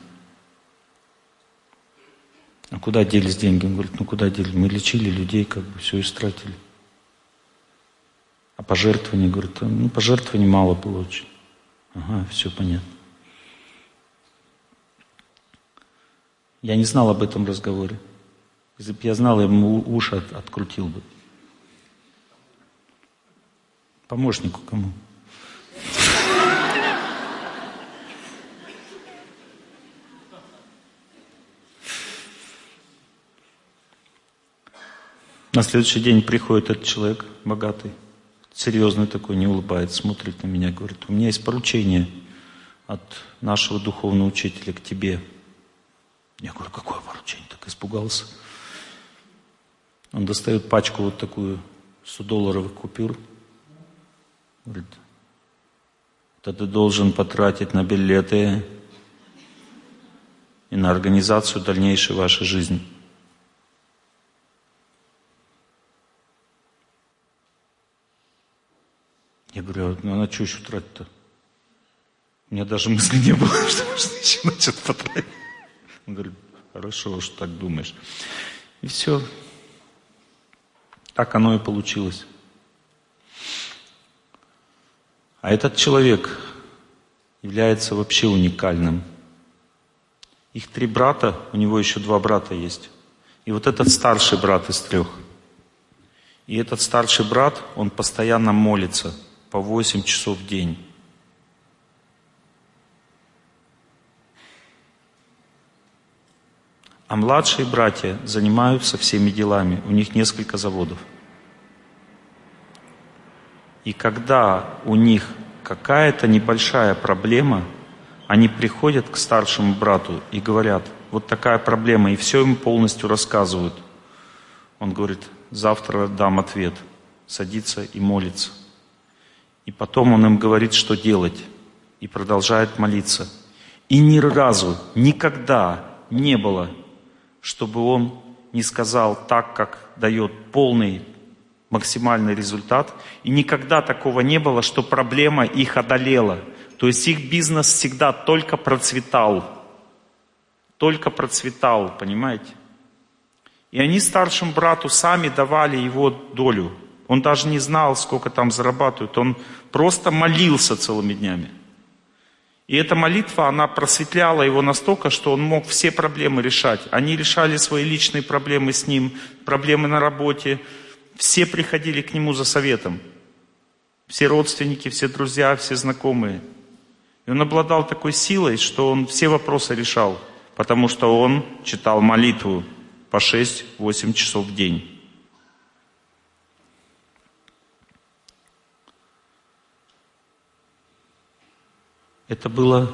[SPEAKER 1] А куда делись деньги? Он говорит: ну куда делись? Мы лечили людей, как бы все истратили. А пожертвований? Говорит: ну пожертвований мало было очень. Ага, все понятно. Я не знал об этом разговоре. Если бы я знал, я ему уши открутил бы. Помощнику кому? На следующий день приходит этот человек, богатый, серьезный такой, не улыбается, смотрит на меня, говорит: у меня есть поручение от нашего духовного учителя к тебе. Я говорю: какое поручение? Так испугался. Он достает пачку вот такую $100 купюр. Говорит: это ты должен потратить на билеты и на организацию дальнейшей вашей жизни. Я говорю: ну на что еще тратить-то? У меня даже мысли не было, что можно еще на что-то потратить. Он говорит: хорошо, что так думаешь. И все. Так оно и получилось. А этот человек является вообще уникальным. Их 3 брата, у него еще 2 брата есть. И вот этот старший брат из 3. И этот старший брат, он постоянно молится по 8 часов в день. А младшие братья занимаются всеми делами. У них несколько заводов. И когда у них какая-то небольшая проблема, они приходят к старшему брату и говорят: вот такая проблема, и все ему полностью рассказывают. Он говорит: завтра дам ответ. Садится и молится. И потом он им говорит, что делать. И продолжает молиться. И ни разу, никогда не было, чтобы он не сказал так, как дает полный, максимальный результат. И никогда такого не было, что проблема их одолела. То есть их бизнес всегда только процветал. Только процветал, понимаете? И они старшему брату сами давали его долю. Он даже не знал, сколько там зарабатывают. Он просто молился целыми днями. И эта молитва, она просветляла его настолько, что он мог все проблемы решать. Они решали свои личные проблемы с ним, проблемы на работе. Все приходили к нему за советом. Все родственники, все друзья, все знакомые. И он обладал такой силой, что он все вопросы решал. Потому что он читал молитву по 6-8 часов в день. Это было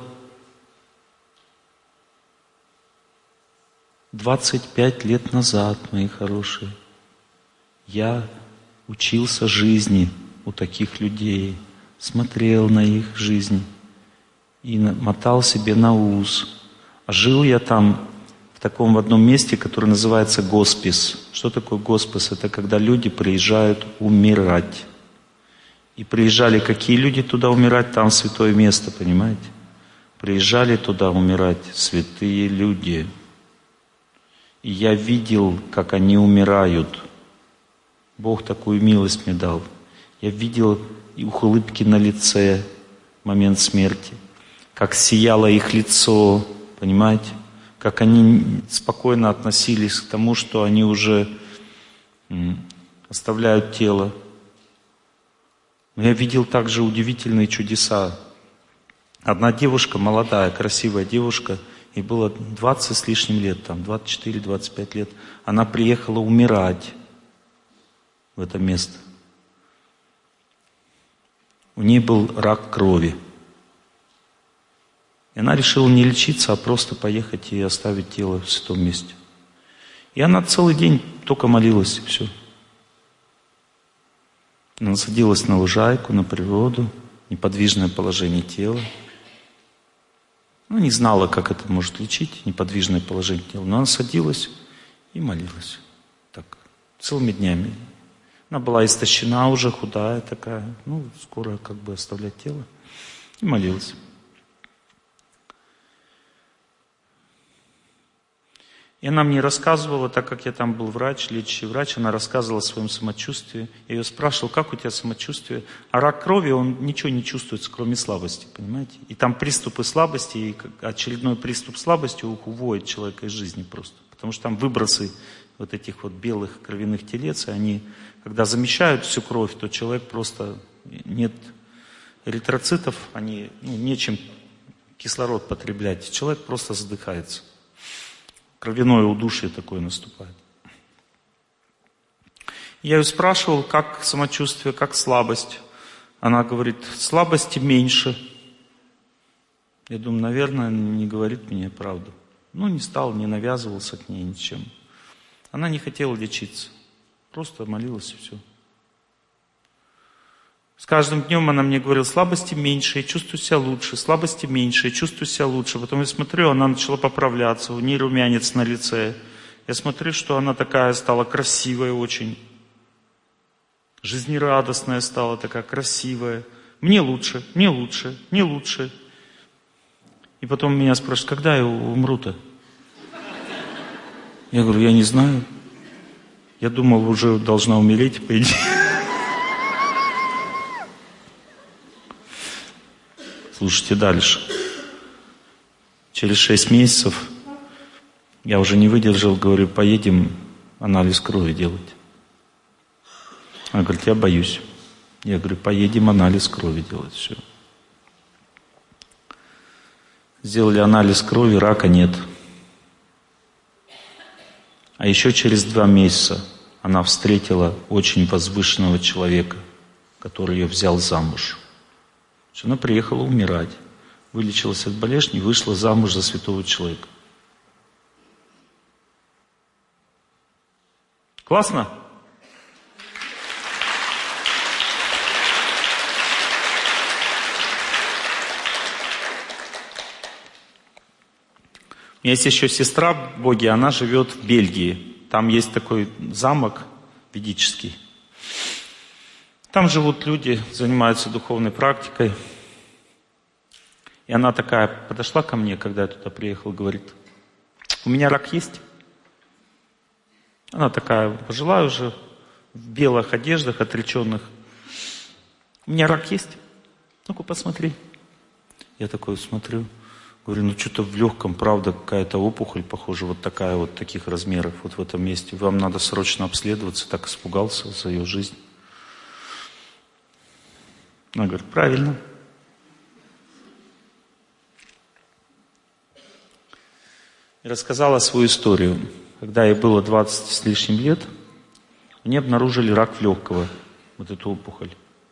[SPEAKER 1] 25 лет назад, мои хорошие. Я учился жизни у таких людей, смотрел на их жизнь и мотал себе на ус. А жил я там в одном месте, которое называется госпис. Что такое госпис? Это когда люди приезжают умирать. И приезжали какие люди туда умирать? Там святое место, понимаете? Приезжали туда умирать святые люди. И я видел, как они умирают. Бог такую милость мне дал. Я видел их улыбки на лице в момент смерти, как сияло их лицо, понимаете? Как они спокойно относились к тому, что они уже оставляют тело. Но я видел также удивительные чудеса. Одна девушка, молодая, красивая девушка, ей было 20 с лишним лет, там 24-25 лет, она приехала умирать в это место. У нее был рак крови. И она решила не лечиться, а просто поехать и оставить тело в святом месте. И она целый день только молилась, и все. Она садилась на лужайку, на природу, неподвижное положение тела. Она не знала, как это может лечить, неподвижное положение тела, но она садилась и молилась. Так, целыми днями. Она была истощена уже, худая такая, скоро как бы оставлять тело. И молилась. И она мне рассказывала, так как я там был врач, лечащий врач, она рассказывала о своем самочувствии. Я ее спрашивал, как у тебя самочувствие? А рак крови, он ничего не чувствуется, кроме слабости, понимаете? И там приступы слабости, и очередной приступ слабости уводит человека из жизни просто. Потому что там выбросы вот этих вот белых кровяных телец, и они, когда замещают всю кровь, то человек просто, нет эритроцитов, они, нечем кислород потреблять. Человек просто задыхается. Кровяное удушье такое наступает. Я ее спрашивал, как самочувствие, как слабость. Она говорит, слабости меньше. Я думаю, наверное, не говорит мне правду. Не стал, не навязывался к ней ничем. Она не хотела лечиться. Просто молилась и все. С каждым днем она мне говорила, слабости меньше, я чувствую себя лучше, слабости меньше, я чувствую себя лучше. Потом я смотрю, она начала поправляться, у нее румянец на лице. Я смотрю, что она такая стала красивая очень. Жизнерадостная стала такая, красивая. Мне лучше, мне лучше, мне лучше. И потом меня спрашивают, когда я умру-то? Я говорю, я не знаю. Я думал, уже должна умереть, по идее. Слушайте дальше. Через 6 месяцев я уже не выдержал, говорю, поедем анализ крови делать. Она говорит, я боюсь. Я говорю, поедем анализ крови делать. Все. Сделали анализ крови, рака нет. А еще через 2 месяца она встретила очень возвышенного человека, который ее взял замуж. Она приехала умирать, вылечилась от болезни, вышла замуж за святого человека. Классно? У меня есть еще сестра в Боге, она живет в Бельгии. Там есть такой замок ведический. Там живут люди, занимаются духовной практикой. И она такая подошла ко мне, когда я туда приехал, говорит, у меня рак есть? Она такая пожилая уже, в белых одеждах, отреченных. У меня рак есть? Ну-ка посмотри. Я такой смотрю, говорю, что-то в легком, правда, какая-то опухоль, похоже, вот такая вот, таких размеров, вот в этом месте. Вам надо срочно обследоваться, так испугался за ее жизнь. Она говорит, правильно. И рассказала свою историю. Когда ей было 20 с лишним лет, они обнаружили рак легкого, вот эту опухоль.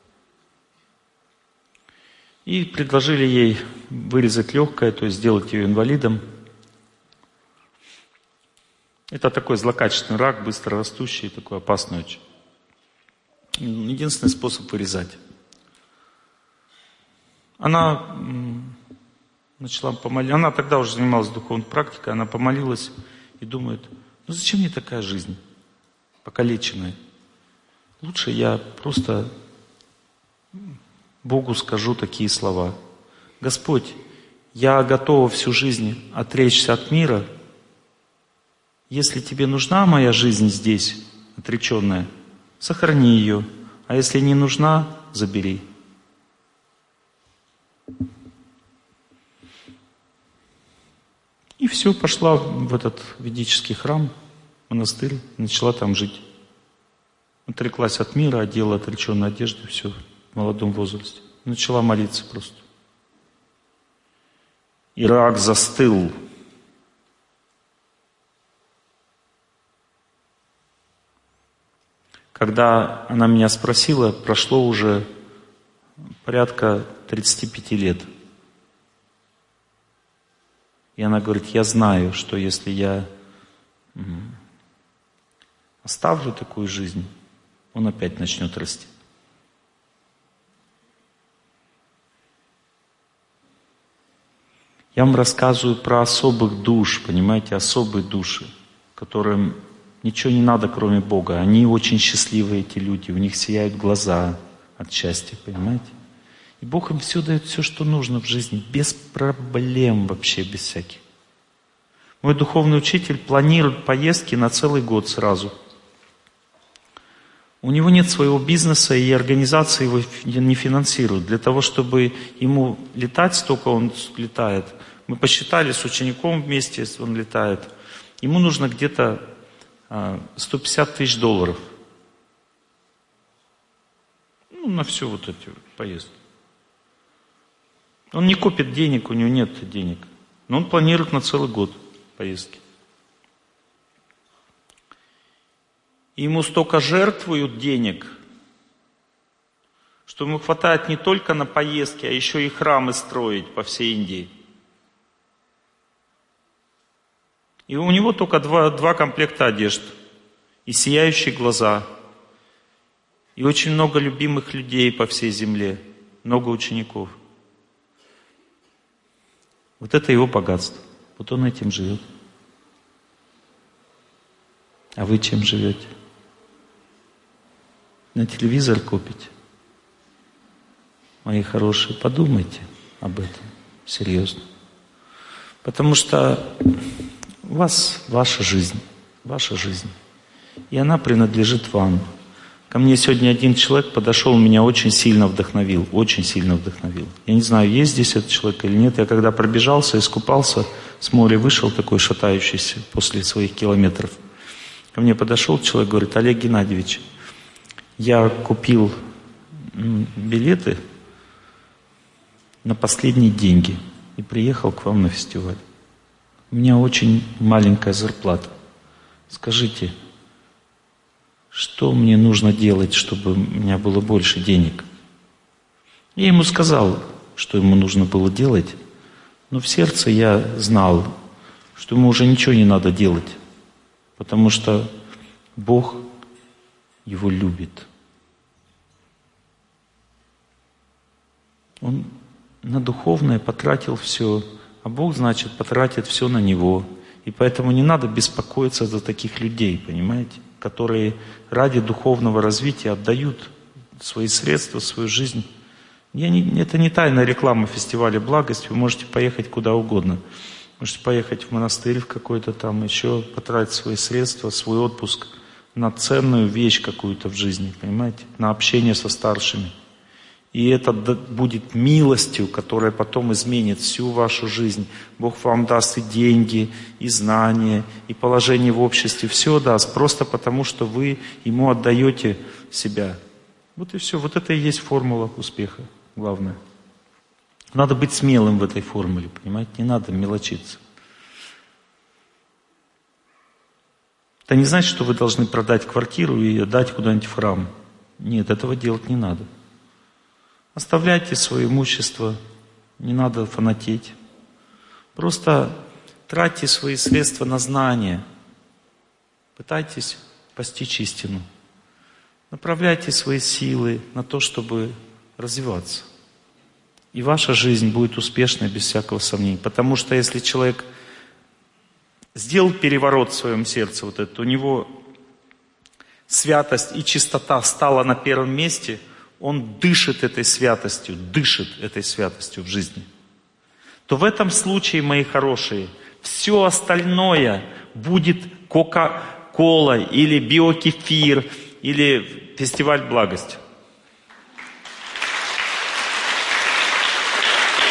[SPEAKER 1] И предложили ей вырезать легкое, то есть сделать ее инвалидом. Это такой злокачественный рак, быстро растущий, такой опасный очень. Единственный способ вырезать. Она начала помолиться. Она тогда уже занималась духовной практикой. Она помолилась и думает, зачем мне такая жизнь, покалеченная? Лучше я просто Богу скажу такие слова. Господь, я готова всю жизнь отречься от мира. Если тебе нужна моя жизнь здесь, отреченная, сохрани ее. А если не нужна, забери. И все, пошла в этот ведический храм, монастырь, начала там жить. Отреклась от мира, одела отреченную одежду, все, в молодом возрасте. Начала молиться просто. Ирак застыл. Когда она меня спросила, прошло уже порядка 35 лет. И она говорит, я знаю, что если я оставлю такую жизнь, он опять начнет расти. Я вам рассказываю про особых душ, понимаете, особые души, которым ничего не надо, кроме Бога. Они очень счастливые, эти люди, у них сияют глаза от счастья, понимаете? И Бог им все дает, все, что нужно в жизни, без проблем вообще, без всяких. Мой духовный учитель планирует поездки на целый год сразу. У него нет своего бизнеса, и организация его не финансирует. Для того, чтобы ему летать столько, он летает. Мы посчитали с учеником вместе, он летает. Ему нужно где-то $150 тысяч. На всю вот эти поездки. Он не копит денег, у него нет денег. Но он планирует на целый год поездки. И ему столько жертвуют денег, что ему хватает не только на поездки, а еще и храмы строить по всей Индии. И у него только два комплекта одежд. И сияющие глаза. И очень много любимых людей по всей земле. Много учеников. Вот это его богатство. Вот он этим живет. А вы чем живете? На телевизор купите? Мои хорошие, подумайте об этом. Серьезно. Потому что у вас ваша жизнь. Ваша жизнь. И она принадлежит вам. Ко мне сегодня один человек подошел, меня очень сильно вдохновил. Очень сильно вдохновил. Я не знаю, есть здесь этот человек или нет. Я когда пробежался, искупался, с моря вышел такой шатающийся после своих километров. Ко мне подошел человек, говорит, Олег Геннадьевич, я купил билеты на последние деньги и приехал к вам на фестиваль. У меня очень маленькая зарплата. Скажите, что мне нужно делать, чтобы у меня было больше денег? Я ему сказал, что ему нужно было делать, но в сердце я знал, что ему уже ничего не надо делать, потому что Бог его любит. Он на духовное потратил все, а Бог, значит, потратит все на него. И поэтому не надо беспокоиться за таких людей, понимаете, которые ради духовного развития отдают свои средства, свою жизнь. Это не тайная реклама фестиваля «Благость». Вы можете поехать куда угодно. Можете поехать в монастырь в какой-то там, еще потратить свои средства, свой отпуск на ценную вещь какую-то в жизни, понимаете, на общение со старшими. И это будет милостью, которая потом изменит всю вашу жизнь. Бог вам даст и деньги, и знания, и положение в обществе. Все даст, просто потому что вы Ему отдаете себя. Вот и все. Вот это и есть формула успеха, главное. Надо быть смелым в этой формуле, понимаете? Не надо мелочиться. Это не значит, что вы должны продать квартиру и отдать куда-нибудь в храм. Нет, этого делать не надо. Оставляйте свое имущество, не надо фанатеть. Просто тратьте свои средства на знания. Пытайтесь постичь истину. Направляйте свои силы на то, чтобы развиваться. И ваша жизнь будет успешной без всякого сомнения. Потому что если человек сделал переворот в своем сердце, вот это, у него святость и чистота стала на первом месте, он дышит этой святостью в жизни, то в этом случае, мои хорошие, все остальное будет Кока-Кола или биокефир или фестиваль благости.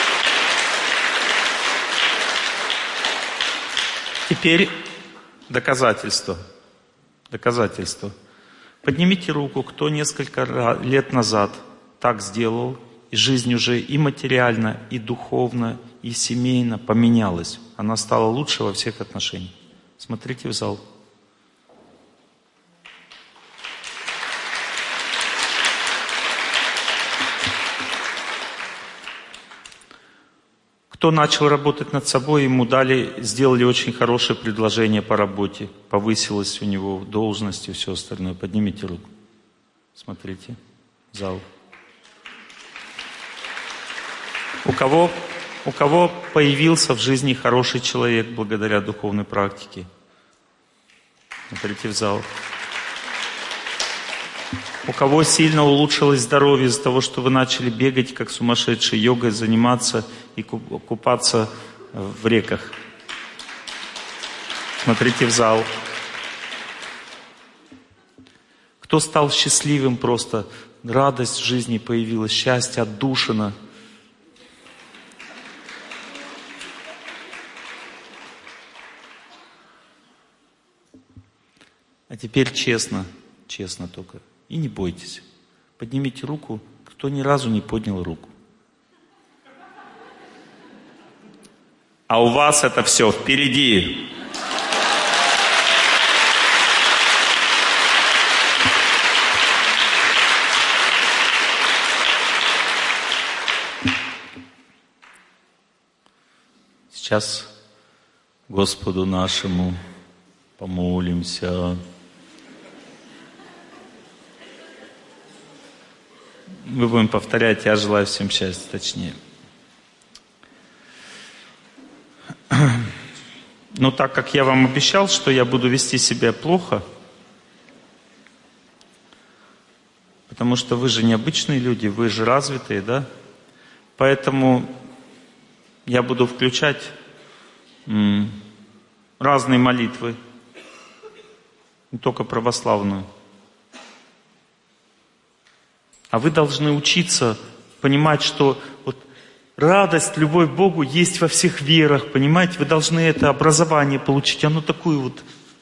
[SPEAKER 1] теперь доказательство. Доказательство. Поднимите руку, кто несколько лет назад так сделал, и жизнь уже и материально, и духовно, и семейно поменялась. Она стала лучше во всех отношениях. Смотрите в зал. Кто начал работать над собой, ему сделали очень хорошее предложение по работе. Повысилась у него должность и все остальное. Поднимите руку. Смотрите. Зал. У кого появился в жизни хороший человек благодаря духовной практике? Смотрите в зал. У кого сильно улучшилось здоровье из-за того, что вы начали бегать как сумасшедший, йогой заниматься и купаться в реках? Смотрите в зал. Кто стал счастливым просто, радость в жизни появилась, счастье, отдушина. А теперь честно только. И не бойтесь. Поднимите руку, кто ни разу не поднял руку. А у вас это все впереди. Сейчас Господу нашему помолимся. Мы будем повторять, я желаю всем счастья, точнее. Но так как я вам обещал, что я буду вести себя плохо, потому что вы же необычные люди, вы же развитые, да? Поэтому я буду включать разные молитвы, не только православную. А вы должны учиться понимать, что вот радость, любовь к Богу есть во всех верах, понимаете? Вы должны это образование получить. Оно такое вот,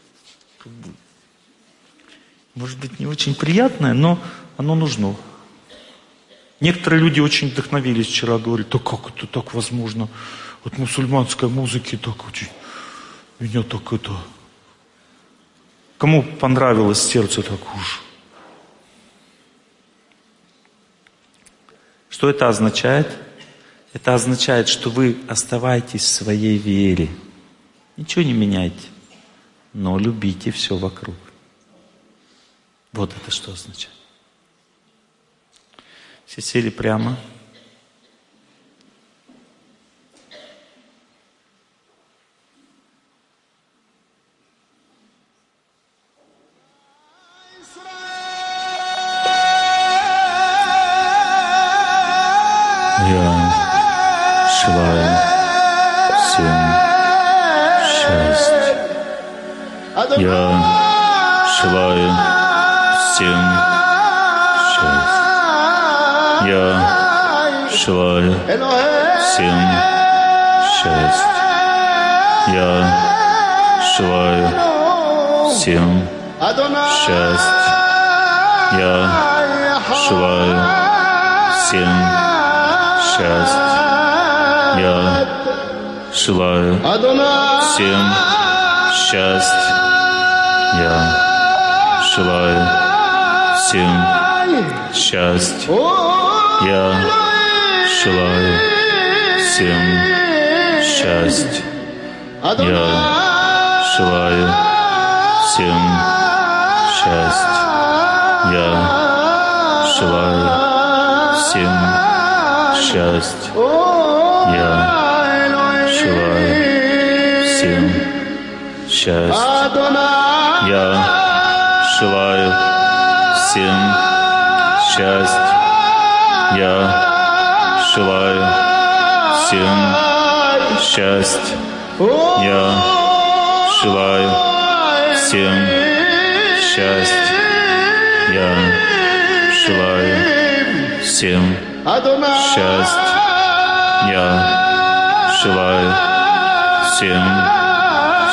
[SPEAKER 1] может быть, не очень приятное, но оно нужно. Некоторые люди очень вдохновились вчера, говорят, да как это так возможно? От мусульманской музыки так очень, меня так это... Кому понравилось сердце так уж? Что это означает? Это означает, что вы оставайтесь в своей вере. Ничего не меняйте, но любите все вокруг. Вот это что означает. Все сели прямо. Я желаю всем счастья. Я желаю всем счастья. Я желаю всем счастья. Я желаю всем счастья. Я желаю всем счастья. Я желаю всем счастья. Я желаю всем счастья. Я желаю всем счастья. Я желаю всем счастья. Я желаю всем счастья. Я желаю всем счастья. Я желаю всем счастья. Я желаю всем счастья. Я желаю всем счастья. Я желаю всем счастья. Я желаю всем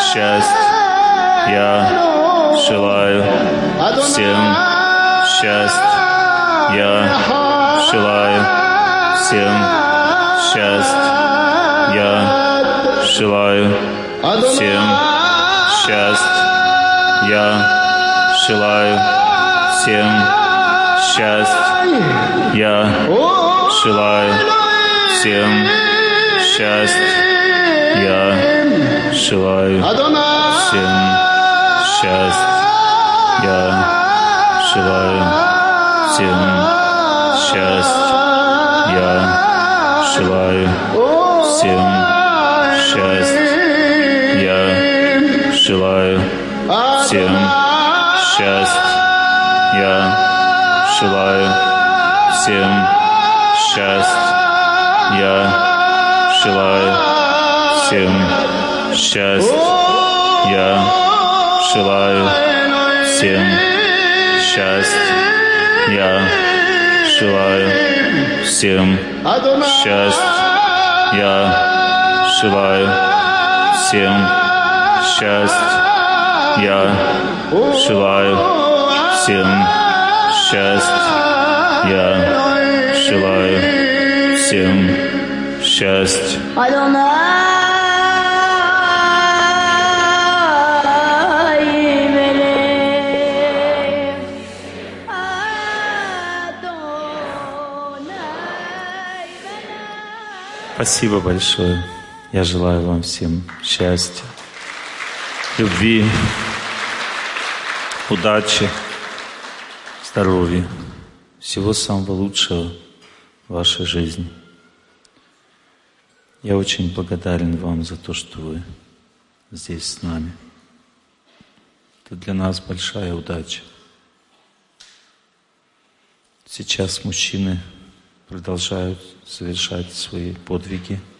[SPEAKER 1] счастья. Я желаю всем счастья. Я желаю всем счастья. Я желаю всем счастья. Я желаю всем счастья. Я желаю всем счастья. Я желаю всем счастья. Я желаю всем счастья. Я желаю всем счастья. Я желаю всем счастья. Я желаю всем счастья. Я желаю всем счастья. Я желаю всем счастья. Я желаю всем счастья. Я желаю всем счастья. Я желаю всем счастья. Я желаю всем счастья. Спасибо большое. Я желаю вам всем счастья, любви, удачи, здоровья, всего самого лучшего в вашей жизни. Я очень благодарен вам за то, что вы здесь с нами. Это для нас большая удача. Сейчас мужчины продолжают совершать свои подвиги